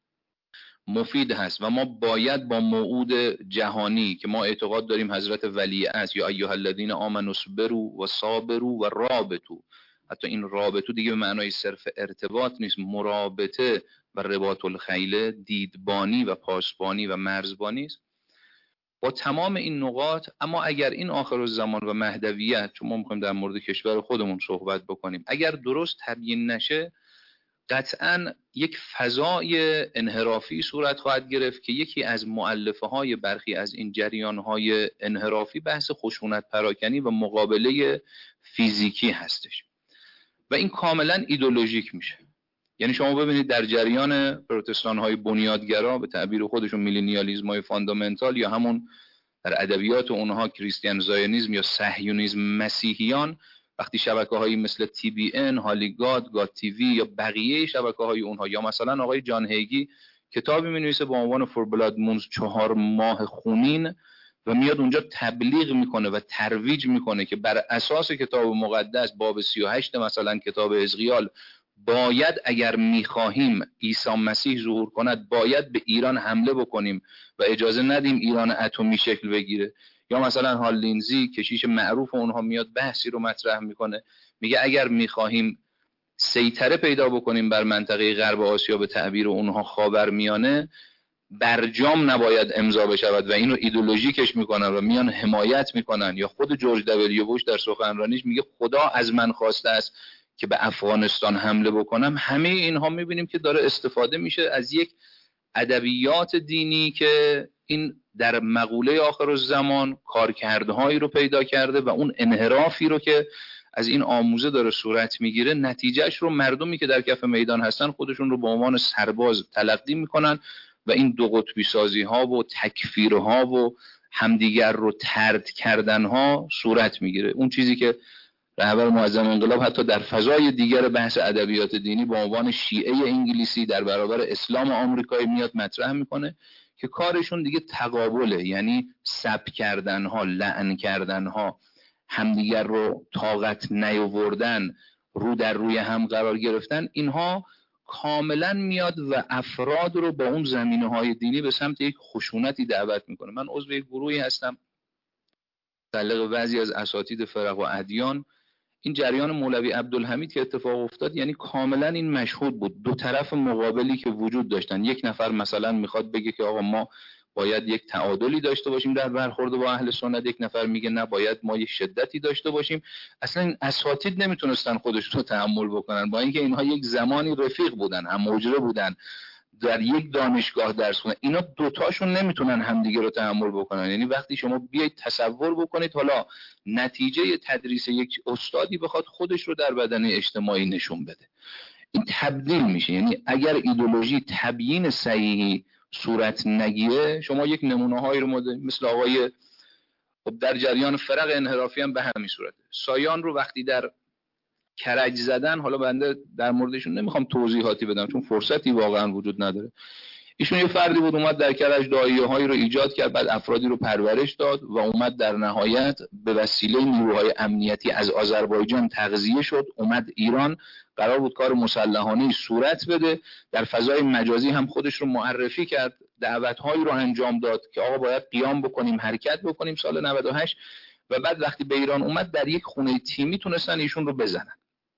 مفید هست و ما باید با موعود جهانی که ما اعتقاد داریم حضرت ولی است، یا ایها الذین آمنوا اصبروا و صابروا و رابطوا، حتی این رابطو دیگه به معنای صرف ارتباط نیست، مرابطه و رباط الخیل، دیدبانی و پاسبانی و مرزبانی است. با تمام این نقاط، اما اگر این آخرالزمان و مهدویت، چون ما میخوایم در مورد کشور خودمون صحبت بکنیم، اگر درست تبیین نشه قطعاً یک فضای انحرافی صورت خواهد گرفت که یکی از مؤلفه های برخی از این جریان های انحرافی بحث خشونت پراکنی و مقابله فیزیکی هستش و این کاملا ایدئولوژیک میشه. یعنی شما ببینید در جریان پروتستان های بنیادگرا، به تعبیر خودشون میلینیالیسم های فاندامنتال، یا همون در ادبیات اونها کریستیان زایونیسم یا صهیونیسم مسیحیان، وقتی شبکه هایی مثل تی بی ان، هالیگاد، گاد تیوی یا بقیه شبکه های اونها، یا مثلا آقای جان هیگی کتابی می نویسه با عنوان فور بلاد مونز، چهار ماه خونین، و میاد اونجا تبلیغ میکنه و ترویج میکنه که بر اساس کتاب مقدس باب سی و هشت مثلا کتاب حزقیال باید اگر میخواهیم عیسی مسیح ظهور کند باید به ایران حمله بکنیم و اجازه ندیم ایران اتمی شکل بگیره. یا مثلا هال لینزی کشیش معروف اونها میاد بحثی رو مطرح میکنه، میگه اگر میخواهیم سیطره پیدا بکنیم بر منطقه غرب آسیا، به تعبیر اونها خاورمیانه، برجام نباید امضا بشود و اینو ایدئولوژیکش میکنن و میان حمایت میکنن. یا خود جورج دبلیو بوش در سخنرانیش میگه خدا از من خواسته است که به افغانستان حمله بکنم، همه اینها میبینیم که داره استفاده میشه از یک ادبیات دینی که این در مقوله آخر الزمان کارکردهایی رو پیدا کرده و اون انحرافی رو که از این آموزه داره صورت میگیره، نتیجهش رو مردمی که در کف میدان هستن خودشون رو به عنوان سرباز تلقی میکنن و این دو قطبی سازی ها و تکفیرها و همدیگر رو طرد کردن ها صورت میگیره. اون چیزی که رهبر معظم انقلاب حتی در فضای دیگر بحث ادبیات دینی با عنوان شیعه انگلیسی در برابر اسلام آمریکایی میاد مطرح میکنه که کارشون دیگه تقابله، یعنی سب کردن ها، لعن کردن ها، همدیگر رو طاقت نیاوردن، رو در روی هم قرار گرفتن، اینها کاملا میاد و افراد رو با اون زمینه های دینی به سمت یک خشونتی دعوت میکنه. من عضو یک گروهی هستم متعلق بعضی از اساتید فرق و ادیان. این جریان مولوی عبدالحمید که اتفاق افتاد، یعنی کاملا این مشهود بود، دو طرف مقابلی که وجود داشتن. یک نفر مثلا میخواد بگه که آقا ما باید یک تعادلی داشته باشیم در برخورد با اهل سنت، یک نفر میگه نه باید ما یک شدتی داشته باشیم. اصلا این اساتید نمیتونستن خودشون رو تحمل بکنن، با اینکه اینها یک زمانی رفیق بودن، هم مجره بودن، در یک دانشگاه درس خوندن. اینا دوتاشون نمیتونن همدیگه رو تحمل بکنن. یعنی وقتی شما بیایید تصور بکنید حالا نتیجه تدریس یک استادی بخواد خودش رو در بدنه اجتماعی نشون بده، این تبدیل میشه. یعنی اگر ایدئولوژی تبیین صحیحی صورت نگیره، شما یک نمونه هایی رو مده مثل آقای خب در جریان فرق انحرافی هم به همین صورته. سایان رو وقتی در کرج زدن، حالا بنده در موردشون نمیخوام توضیحاتی بدم چون فرصتی واقعا وجود نداره، ایشون یه فردی بود اومد در کرج داعیه هایی رو ایجاد کرد، بعد افرادی رو پرورش داد و اومد در نهایت به وسیله نیروهای امنیتی از آذربایجان تغذیه شد، اومد ایران، قرار بود کار مسلحانه صورت بده، در فضای مجازی هم خودش رو معرفی کرد، دعوت‌هایی رو انجام داد که آقا باید قیام بکنیم، حرکت بکنیم سال نود و هشت، و بعد وقتی به ایران اومد در یک خونه تیمی تونستن ایشون رو بزنن.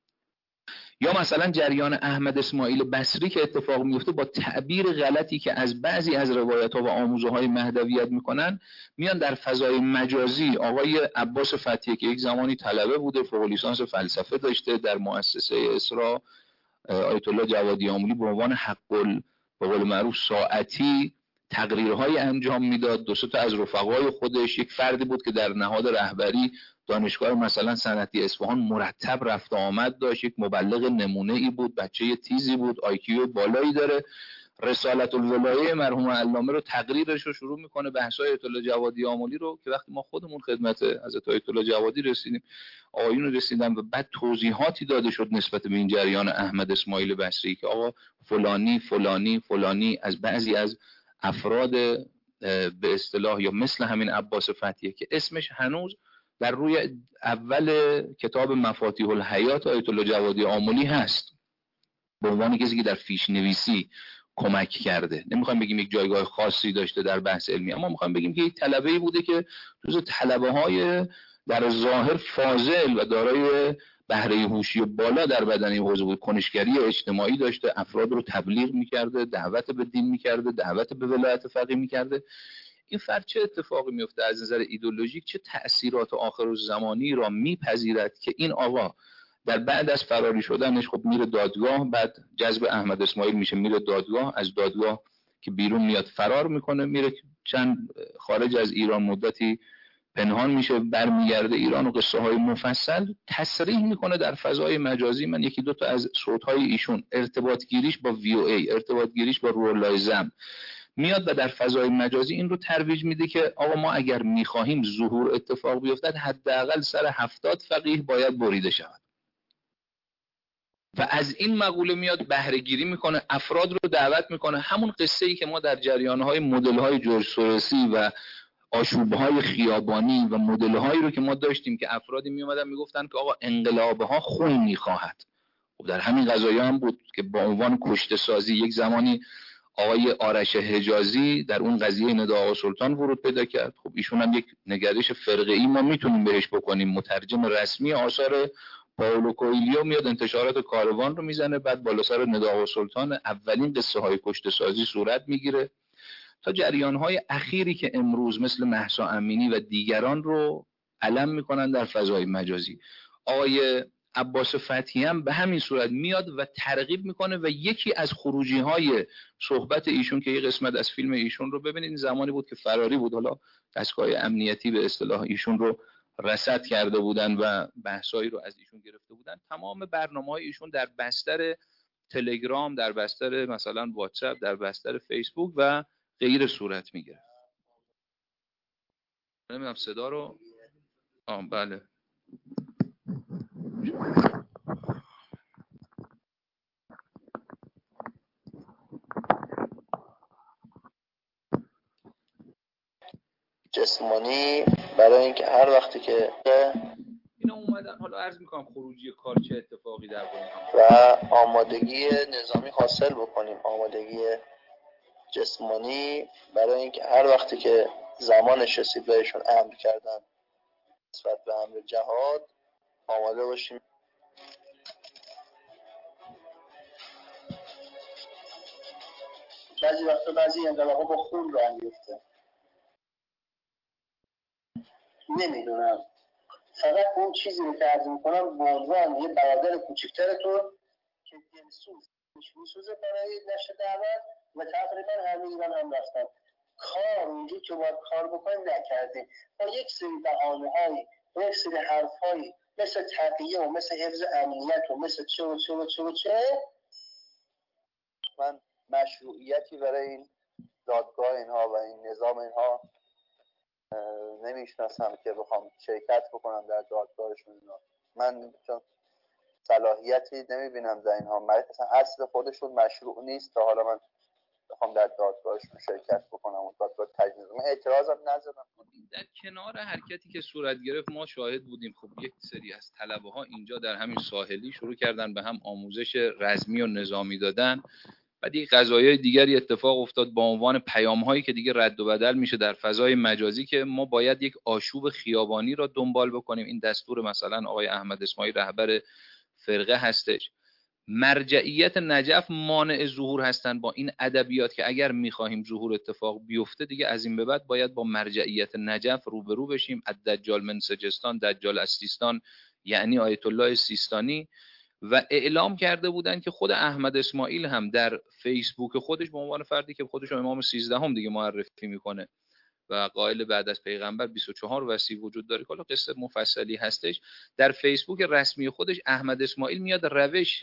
یا مثلا جریان احمد اسماعیل بصری که اتفاق میفته با تعبیر غلطی که از بعضی از روایت‌ها و آموزه‌های مهدویت میکنن، میان در فضای مجازی آقای عباس فتحی که یک زمانی طلبه بوده، فوق لیسانس فلسفه داشته، در مؤسسه اسرا آیت الله جوادی آملی به عنوان حق ال به قول معروف ساعتی تقریرهای انجام میداد، دو سه تا از رفقای خودش، یک فردی بود که در نهاد رهبری دانشگاه مثلا صنعتی اصفهان مرتب رفت آمد داشت، یک مبلغ نمونه ای بود، بچه تیزی بود، آی کیو بالایی داره. رسالت الولایه مرحوم علامه رو تقریرش رو شروع میکنه، بحث‌های آیت الله جوادی آملی رو که وقتی ما خودمون خدمت حضرت آیت الله جوادی رسیدیم، آقایون رسیدن و بعد توضیحاتی داده شد نسبت به این جریان احمد اسماعیل بصری که آقا فلانی فلانی فلانی از بعضی از افراد به اصطلاح یا مثل همین عباس فتحی که اسمش هنوز در روی اول کتاب مفاتیح الحیات آیت الله جوادی آملی هست به عنوان کسی که در فیش نویسی کمک کرده. نمیخوایم بگیم یک جایگاه خاصی داشته در بحث علمی، اما میخوایم بگیم که یک طلبه‌ای بوده که جزو طلبه‌های در ظاهر فاضل و دارای بهره هوشی بالا در بدن این حوزه بود، کنشگری اجتماعی داشته، افراد رو تبلیغ میکرده، دعوت به دین میکرده، دعوت به ولایت فقیه میکرده. این فرد چه اتفاقی میفته از نظر ایدئولوژیک، چه تأثیرات آخرالزمانی را میپذیرد که این آقا در بعد از فراری شدنش خب میره دادگاه، بعد جذب احمد اسماعیل میشه میره دادگاه، از دادگاه که بیرون میاد فرار میکنه، میره چند خارج از ایران مدتی پنهان میشه، برمیگرده ایران و قصه های مفصل تصریح میکنه در فضای مجازی. من یکی دو تا از صوت های ایشون، ارتباط گیریش با وی او ای، ارتباط گیریش با رولایزم، میاد و در فضای مجازی این رو ترویج میده که آقا ما اگر میخواهیم ظهور اتفاق بیفتد حداقل سر هفتاد فقیه باید بریده شود و از این مقوله میاد بهره گیری میکنه، افراد رو دعوت میکنه. همون قصه ای که ما در جریانهای مدل های جورج سورسی و آشوبهای خیابانی و مدل هایی رو که ما داشتیم که افرادی می اومدن میگفتن که آقا انقلاب ها خون میخواهد، و در همین قضایا هم بود که با عنوان کشته سازی یک زمانی آقای آرش حجازی در اون قضیه نداء سلطان ورود پیدا کرد. خب ایشون هم یک نگرش فرقه‌ای ما میتونیم بهش بکنیم، مترجم رسمی آثار پائولو کوئیلیو میاد انتشارات کاروان رو میزنه، بعد بالا سر نداء سلطان اولین قصه های کشته سازی صورت میگیره تا جریان های اخیری که امروز مثل مهسا امینی و دیگران رو علم میکنن در فضای مجازی. آقای عباس فتحی هم به همین صورت میاد و ترغیب میکنه و یکی از خروجی های صحبت ایشون که یه قسمت از فیلم ایشون رو ببینید، این زمانی بود که فراری بود، حالا دستگاه امنیتی به اصطلاح ایشون رو رصد کرده بودن و بحثایی رو از ایشون گرفته بودن. تمام برنامه‌های ایشون در بستر تلگرام، در بستر مثلا واتساپ، در بستر فیسبوک و غیر صورت میگیره. نمیدونم صدا رو آه بله جسمانی برای اینکه هر وقتی که اینا اومدن، حالا عرض میکنم خروجی کار چه اتفاقی در واقع و آمادگی نظامی حاصل بکنیم، آمادگی جسمانی برای اینکه هر وقتی که زمانش رسید بهشون امر کردن نسبت به امر جهاد آماده باشیم. بعضی وقتا بعضی انقلابا با خون راه میفته، نمیدونم، فقط اون چیزی رو که عرض میکنم به عنوان یه برادر کوچکترتون که دلسوز میسوزه برای نشر دعوت و تقریبا همه ایران هم رفتن کار اونجور که باید کار بکنیم نکردیم با یک سری بهانه‌هایی و یک سری حرف‌هایی مثل تقیه و مثل حفظ امنیت و مثل چه و چه و چه و چه من مشروعیتی برای این دادگاه اینها و این نظام اینها نمیشناسم که بخوام شرکت بکنم در دادگاهشون. من چون صلاحیتی نمیبینم در اینها، مثلا اصل خودشون مشروع نیست تا حالا من بخوام در دادگاهشون شرکت بکنم و دادگاه تجدید. من اعتراضم نزدم. در کنار حرکتی که صورت گرفت ما شاهد بودیم. خب یک سری از طلبه ها اینجا در همین ساحلی شروع کردن به هم آموزش رزمی و نظامی دادن. بعد یک قضایای دیگری اتفاق افتاد با عنوان پیام هایی که دیگه رد و بدل میشه در فضای مجازی که ما باید یک آشوب خیابانی را دنبال بکنیم. این دستور مثلا آقای احمد اسماعیل رهبر فرقه هستش. مرجعیت نجف مانع ظهور هستن با این ادبیات که اگر میخواهیم ظهور اتفاق بیفته دیگه از این به بعد باید با مرجعیت نجف روبرو بشیم. الدجال من سجستان، دجال از سیستان، یعنی آیت الله سیستانی. و اعلام کرده بودن که خود احمد اسماعیل هم در فیسبوک خودش به عنوان فردی که خودش رو امام سیزدهم دیگه معرفی میکنه و قائل بعد از پیغمبر بیست و چهار وصی وجود داره، حالا قصه مفصلی هستش، در فیسبوک رسمی خودش احمد اسماعیل میاد روش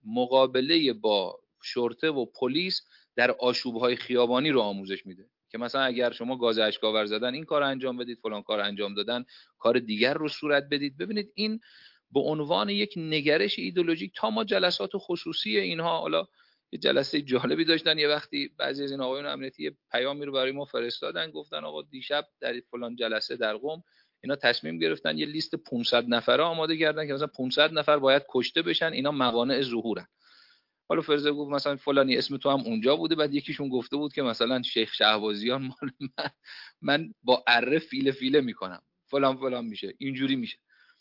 مقابله با شرطه و پلیس در آشوب‌های خیابانی رو آموزش میده که مثلا اگر شما گاز اشک‌آور زدن این کار انجام بدید، فلان کار انجام دادن کار دیگر رو صورت بدید. ببینید این به عنوان یک نگرش ایدئولوژیک تا ما جلسات خصوصی اینها، حالا یه جلسه جالبی داشتن یه وقتی بعضی از این آقایون امنیتی یه پیامی رو برای ما فرستادن، گفتن آقا دیشب در فلان جلسه در قم اینا تصمیم گرفتن یه لیست پانصد نفره آماده کردن که مثلا پانصد نفر باید کشته بشن، اینا موانع ظهورن. حالا فرزه گفت مثلا فلانی اسم تو هم اونجا بوده، بعد یکیشون گفته بود که مثلا شیخ شهبازیان مال من من با اره فیله فیله میکنم، فلان فلان میشه، اینجوری میشه،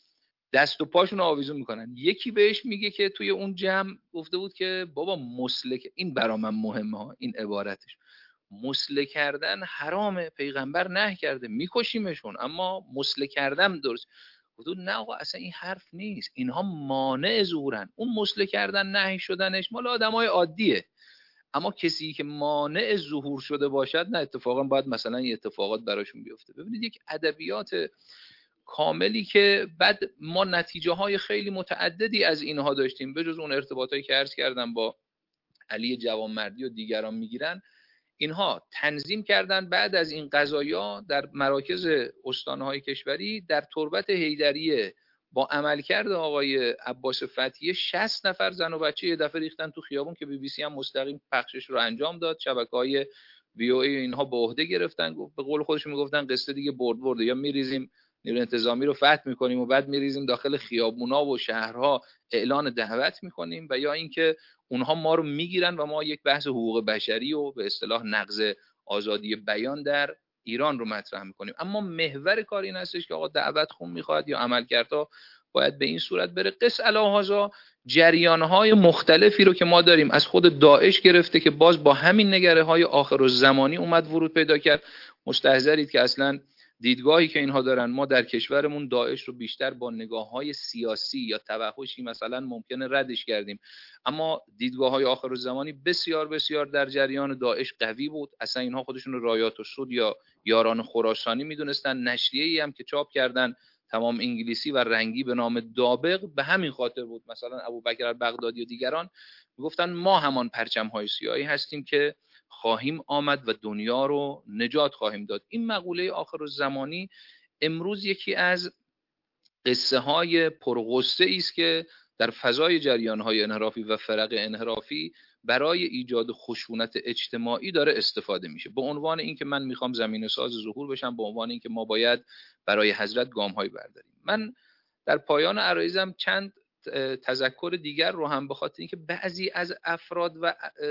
دست و پاشون رو آویزون میکنن. یکی بهش میگه که توی اون جمع گفته بود که بابا مسلک، این برا من مهمه ها این عبارتش، مسله کردن حرامه، پیغمبر نهی کرده میکشیمشون، اما مسله کردن درست. گفت نه آقا اصلا این حرف نیست، اینها مانع ظهورن. اون مسله کردن نهی شدنش مال آدمای عادیه، اما کسی که مانع ظهور شده باشد نه، اتفاقا باید مثلا این اتفاقات براشون بیفته. ببینید یک ادبیات کاملی که بعد ما نتیجه های خیلی متعددی از اینها داشتیم، به جز اون ارتباطایی که عرض کردم با علی جوانمردی و دیگران میگیرن. اینها تنظیم کردن بعد از این قضایا در مراکز استانهای کشوری در تربت حیدریه با عملکرد آقای عباس فتحی شصت نفر زن و بچه یه دفعه ریختن تو خیابون که بی بی سی هم مستقیم پخشش رو انجام داد، شبکه‌های وی او ای اینها به عهده گرفتن. به قول خودشون میگفتن قصه دیگه برد برده، یا میریزیم نیروی انتظامی رو فتح میکنیم و بعد میریزیم داخل خیابونا و شهرها اعلان دعوت میکنیم، و یا اینکه اونها ما رو میگیرن و ما یک بحث حقوق بشری و به اصطلاح نقض آزادی بیان در ایران رو مطرح میکنیم. اما محور کار این هستش که آقا دعوت خون میخواد یا عملکردها باید به این صورت بره. قص علی‌هذا جریانهای مختلفی رو که ما داریم، از خود داعش گرفته که باز با همین نگره های آخر الزمانی اومد ورود پیدا کرد. مستحضرید که اصلا دیدگاهی که اینها دارن، ما در کشورمون داعش رو بیشتر با نگاه‌های سیاسی یا توحشی مثلا ممکنه ردش کردیم، اما دیدگاه‌های آخرالزمانی بسیار بسیار در جریان داعش قوی بود. اصلا اینها خودشون رو رایات السود یا یاران خراسانی میدونستن. نشریه‌ای هم که چاپ کردن تمام انگلیسی و رنگی به نام دابق به همین خاطر بود. مثلا ابوبکر البغدادی و دیگران میگفتن ما همان پرچم‌های سیاهی هستیم که خواهیم آمد و دنیا رو نجات خواهیم داد. این مقوله آخرالزمانی امروز یکی از قصه های پرغصه است که در فضای جریان های انحرافی و فرق انحرافی برای ایجاد خشونت اجتماعی داره استفاده میشه، به عنوان اینکه من میخوام زمینه ساز ظهور بشم، به عنوان اینکه ما باید برای حضرت گام های برداریم. من در پایان عرایزم چند تذکر دیگر رو هم به خاطر اینکه بعضی از افراد و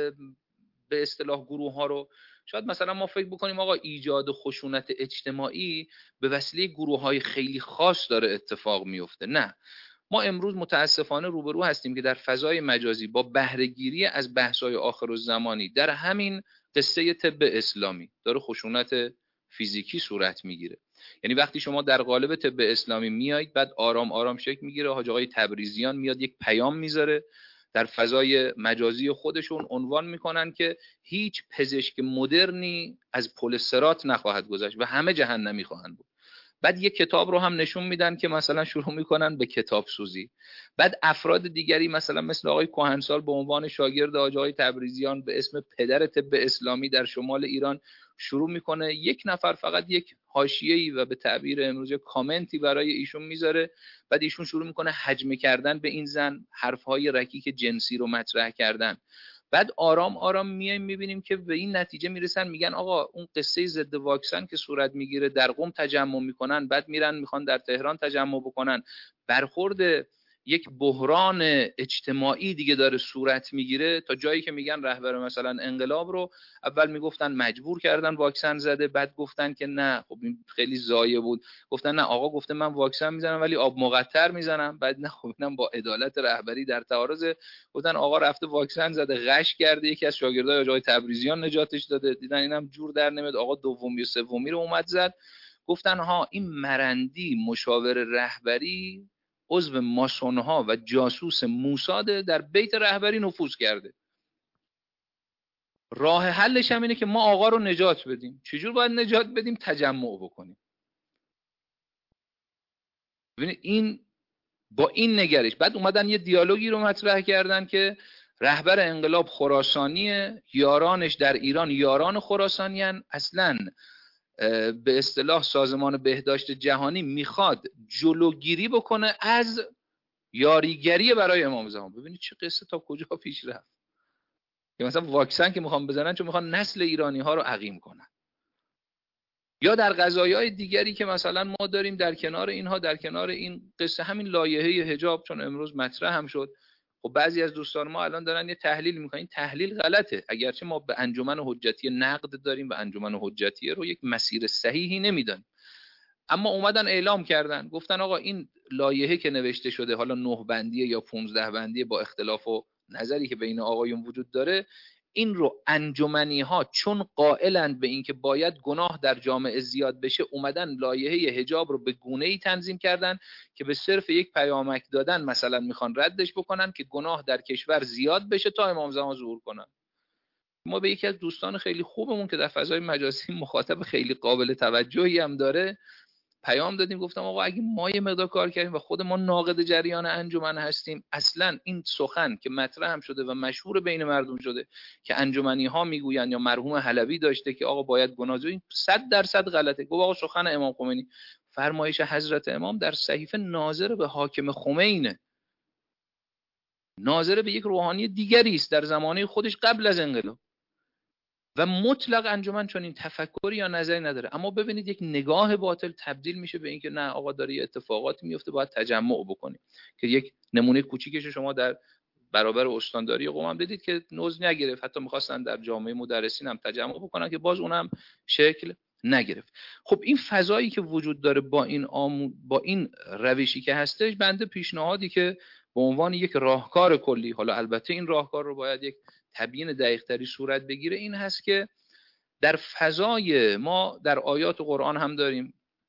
به اصطلاح گروه ها رو شاید مثلا ما فکر بکنیم آقا ایجاد خشونت اجتماعی به وسیله گروه های خیلی خاص داره اتفاق میفته. نه، ما امروز متاسفانه روبرو هستیم که در فضای مجازی با بهره‌گیری از بحث‌های آخرالزمانی در همین قصه طب اسلامی داره خشونت فیزیکی صورت میگیره. یعنی وقتی شما در قالب طب اسلامی میایید، بعد آرام آرام شکل میگیره، حاج آقای تبریزیان میاد یک پیام میذاره در فضای مجازی خودشون، عنوان میکنن که هیچ پزشک مدرنی از پل صراط نخواهد گذشت و همه جهنمی خواهند بود. بعد یک کتاب رو هم نشون میدن که مثلا شروع میکنن به کتاب سوزی. بعد افراد دیگری مثلا مثل آقای کهنسال به عنوان شاگرد حاج آقای تبریزیان به اسم پدر طب اسلامی در شمال ایران شروع میکنه یک نفر فقط یک حاشیه‌ای و به تعبیر امروز کامنتی برای ایشون میذاره، بعد ایشون شروع میکنه هجمه کردن به این زن، حرفهای رکیک جنسی رو مطرح کردن. بعد آرام آرام میایم میبینیم که به این نتیجه میرسن، میگن آقا اون قصه ضد واکسن که صورت میگیره در قم تجمع میکنن، بعد میرن میخوان در تهران تجمع بکنن، برخورد یک بحران اجتماعی دیگه داره صورت میگیره، تا جایی که میگن رهبر مثلا انقلاب رو اول میگفتن مجبور کردن واکسن زده، بعد گفتن که نه خب این خیلی ضایع بود، گفتن نه آقا گفته من واکسن میزنم ولی آب مقطر میزنم، بعد نه خب اینم با عدالت رهبری در تعارض، گفتن آقا رفته واکسن زده غش کرده، یکی از شاگردای آقای تبریزیان نجاتش داده، دیدن اینم جور در نمیاد، آقا دومی و سومی رو اومد زد. گفتن ها این مرندی مشاور رهبری عضو ماسونها و جاسوس موساد در بیت رهبری نفوذ کرده. راه حلش هم اینه که ما آقا رو نجات بدیم. چجور باید نجات بدیم؟ تجمع بکنیم. ببینید این با این نگرش بعد اومدن یه دیالوگی رو مطرح کردن که رهبر انقلاب خراسانیه، یارانش در ایران یاران خراسانیان، اصلاً به اصطلاح سازمان بهداشت جهانی میخواد جلوگیری بکنه از یاریگری برای امام زمان. ببینید چه قصه تا کجا پیش رفت که مثلا واکسن که میخوان بزنن چون میخوان نسل ایرانی ها رو عقیم کنن. یا در قضایای دیگری که مثلا ما داریم در کنار اینها، در کنار این قصه همین لایحه حجاب، چون امروز مطرح هم شد، خب بعضی از دوستان ما الان دارن یه تحلیل میکنن، این تحلیل غلطه، اگرچه ما به انجمن حجتی نقد داریم و انجمن حجتی رو یک مسیر صحیحی نمیدن، اما اومدن اعلام کردن، گفتن آقا این لایحه که نوشته شده، حالا نه بندیه یا پانزده بندیه با اختلاف و نظری که بین آقایون وجود داره، این رو انجمنی ها چون قائلند به این که باید گناه در جامعه زیاد بشه، اومدن لایحه حجاب رو به گونه‌ای تنظیم کردن که به صرف یک پیامک دادن مثلا میخوان ردش بکنن که گناه در کشور زیاد بشه تا امام زمان ظهور کنن. ما به یکی از دوستان خیلی خوبمون که در فضای مجازی مخاطب خیلی قابل توجهی هم داره پیام دادیم، گفتم آقا اگه ما یه مقدار کار کردیم و خود ما ناقد جریان انجمن هستیم، اصلا این سخن که مطرح هم شده و مشهور بین مردم شده که انجمنی ها میگوین یا مرحوم حلبی داشته که آقا باید گناه، این صد درصد غلطه. گفت آقا سخن امام خمینی، فرمایش حضرت امام در صحیفه ناظر به حاکم خمینه، ناظر به یک روحانی دیگری است در زمانه خودش قبل از انقلاب، و مطلق انجمن چون این تفکری یا نظری نداره. اما ببینید یک نگاه باطل تبدیل میشه به اینکه نه آقا داره اتفاقاتی میفته باید تجمع بکنیم، که یک نمونه کوچیکش شما در برابر استانداری قم هم دیدید که نوز نگرفت، حتی میخواستن در جامعه مدرسین هم تجمع بکنن که باز اونم شکل نگرفت. خب این فضایی که وجود داره با این آمو... با این روشی که هستش، بنده پیشنهادی که به عنوان یک راهکار کلی، حالا البته این راهکار رو باید یک تبیین دقیق‌تری صورت بگیره، این هست که در فضای ما در آیات قرآن هم داریم،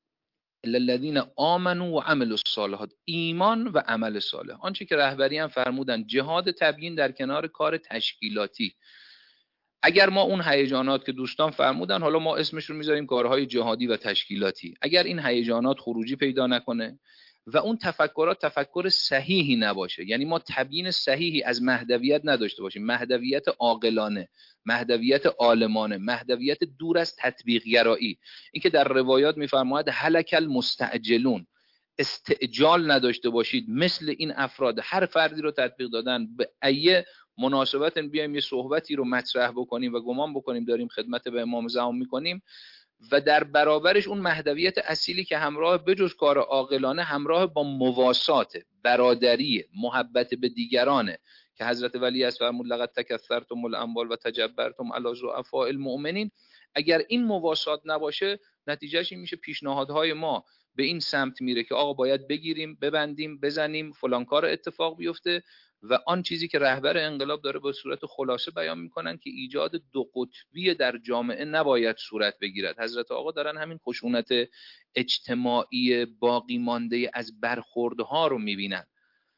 الا الذین آمنوا و عملوا الصالحات، ایمان و عمل صالح. آنچه که رهبری هم فرمودن جهاد تبیین در کنار کار تشکیلاتی. اگر ما اون هیجانات که دوستان فرمودن، حالا ما اسمش رو میذاریم کارهای جهادی و تشکیلاتی، اگر این هیجانات خروجی پیدا نکنه و اون تفکرات تفکر صحیحی نباشه، یعنی ما تبیین صحیحی از مهدویت نداشته باشیم، مهدویت عاقلانه، مهدویت عالمانه، مهدویت دور از تطبیق گرایی، این که در روایات میفرماید هلک المستعجلون، استعجال نداشته باشید مثل این افراد، هر فردی رو تطبیق دادن، به ایه مناسبت بیایم یه صحبتی رو مطرح بکنیم و گمان بکنیم داریم خدمت به امام زمان میکنیم و در برابرش اون مهدویت اصیلی که همراه بجز کار عاقلانه همراه با مواسات، برادری، محبت به دیگرانه که حضرت ولی از فرمود لقد تکثرتم الاموال و تجبرتم علی ضعفاء المؤمنین. اگر این مواسات نباشه نتیجهش این میشه پیشنهادهای ما به این سمت میره که آقا باید بگیریم، ببندیم، بزنیم، فلان کار اتفاق بیفته و آن چیزی که رهبر انقلاب داره به صورت خلاصه بیان میکنن که ایجاد دو قطبی در جامعه نباید صورت بگیرد. حضرت آقا دارن همین خشونت اجتماعی باقی مانده از برخوردها رو میبینن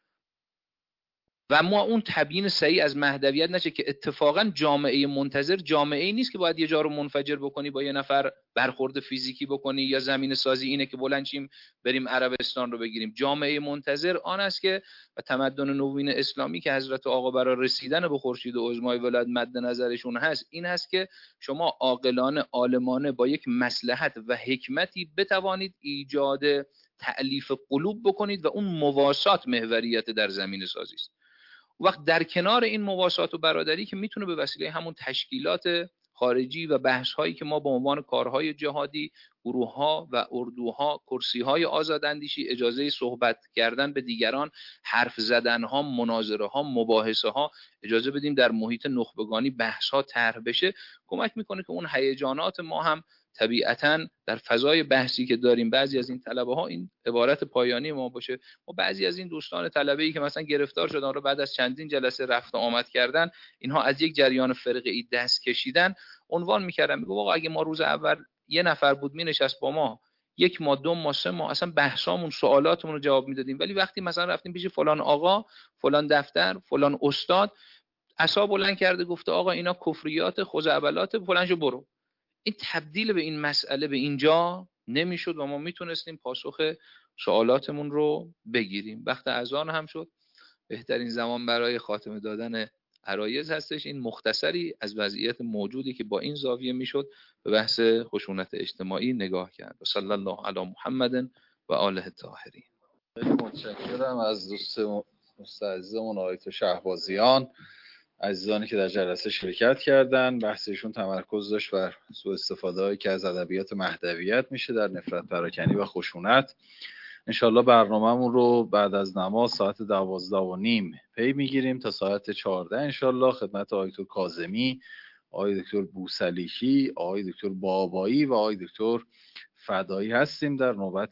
و ما اون تبیین صحیح از مهدویت نشه که اتفاقا جامعه منتظر جامعه نیست که باید یه جا رو منفجر بکنی با یه نفر برخورد فیزیکی بکنی یا زمین سازی اینه که بلند شیم بریم عربستان رو بگیریم. جامعه منتظر آن است که و تمدن نوین اسلامی که حضرت آقا برای رسیدن به خورشید و عظمای ولایت مد نظرشون هست این هست که شما عاقلانه عالمانه با یک مصلحت و حکمتی بتوانید ایجاد تألیف قلوب بکنید و اون مواسات محوریت در زمین سازی است. وقت در کنار این مواسات و برادری که میتونه به وسیله همون تشکیلات خارجی و بحث هایی که ما به عنوان کارهای جهادی، گروه ها و اردوها، کرسی های آزاداندیشی، اجازه صحبت کردن به دیگران، حرف زدن ها، مناظره ها، مباحثه ها اجازه بدیم در محیط نخبگانی بحث ها طرح بشه، کمک میکنه که اون هیجانات ما هم طبیعتاً در فضای بحثی که داریم بعضی از این طلبه ها این عبارت پایانی ما باشه. و بعضی از این دوستان طلبه‌ای که مثلا گرفتار شدن رو بعد از چندین جلسه رفت و آمد کردن، اینها از یک جریان فرقه‌ای دست کشیدن، عنوان می‌کردن میگه آقا اگه ما روز اول یه نفر بود مینشست با ما یک ماه دو ماه سه ماه اصلا بحثامون سوالاتمون رو جواب میدادیم، ولی وقتی مثلا رفتیم پیش فلان آقا، فلان دفتر، فلان استاد، عصا بلند کرده گفته آقا اینا کفریات، خزعبلات، فلانشو برو، این تبدیل به این مسئله به اینجا نمیشد و ما میتونستیم پاسخ سوالاتمون رو بگیریم. وقت اذان هم شد، بهترین زمان برای خاتمه دادن عرایض هستش. این مختصری از وضعیت موجودی که با این زاویه میشد به بحث خشونت اجتماعی نگاه کرد. صلی الله علی محمد و آله الطاهرین. خیلی متشکرم از دوست مستعزمون آقای شهبازیان، عزیزانی که در جلسه شرکت کردن. بحثشون تمرکز داشت بر سوء استفاده هایی که از ادبیات مهدویت میشه در نفرت پراکنی و خشونت. انشالله برنامه‌مون رو بعد از نماز ساعت دوازده و نیم پی میگیریم تا ساعت چهارده انشالله خدمت آقای دکتر کاظمی، آقای دکتر بوسلیکی، آقای دکتر بابایی و آقای دکتر فدایی هستیم در نوبت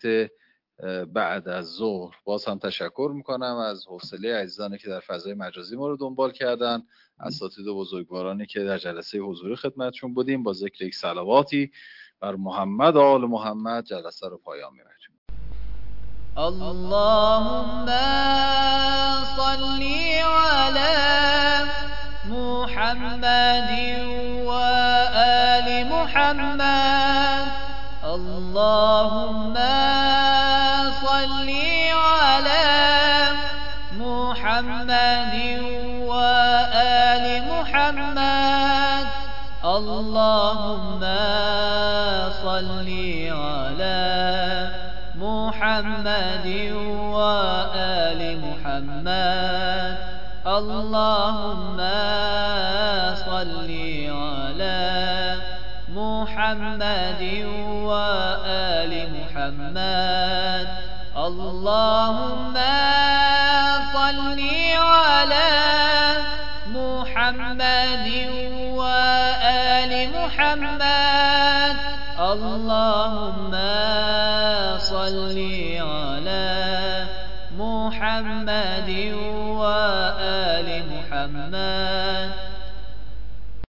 بعد از ظهر. باز هم تشکر میکنم از حوصله عزیزانی که در فضای مجازی ما رو دنبال کردن، اساتید و بزرگوارانی که در جلسه حضوری خدمتشون بودیم. با ذکر یک صلواتی بر محمد و آل محمد جلسه رو پایان میبریم. اللهم صل على محمد و آل محمد. اللهم صل على محمد و آل محمد. اللهم صل على محمد و آل محمد. اللهم صل على محمد و آل محمد. اللهم صل على محمد و آل محمد. اللهم صل على محمد و آل محمد.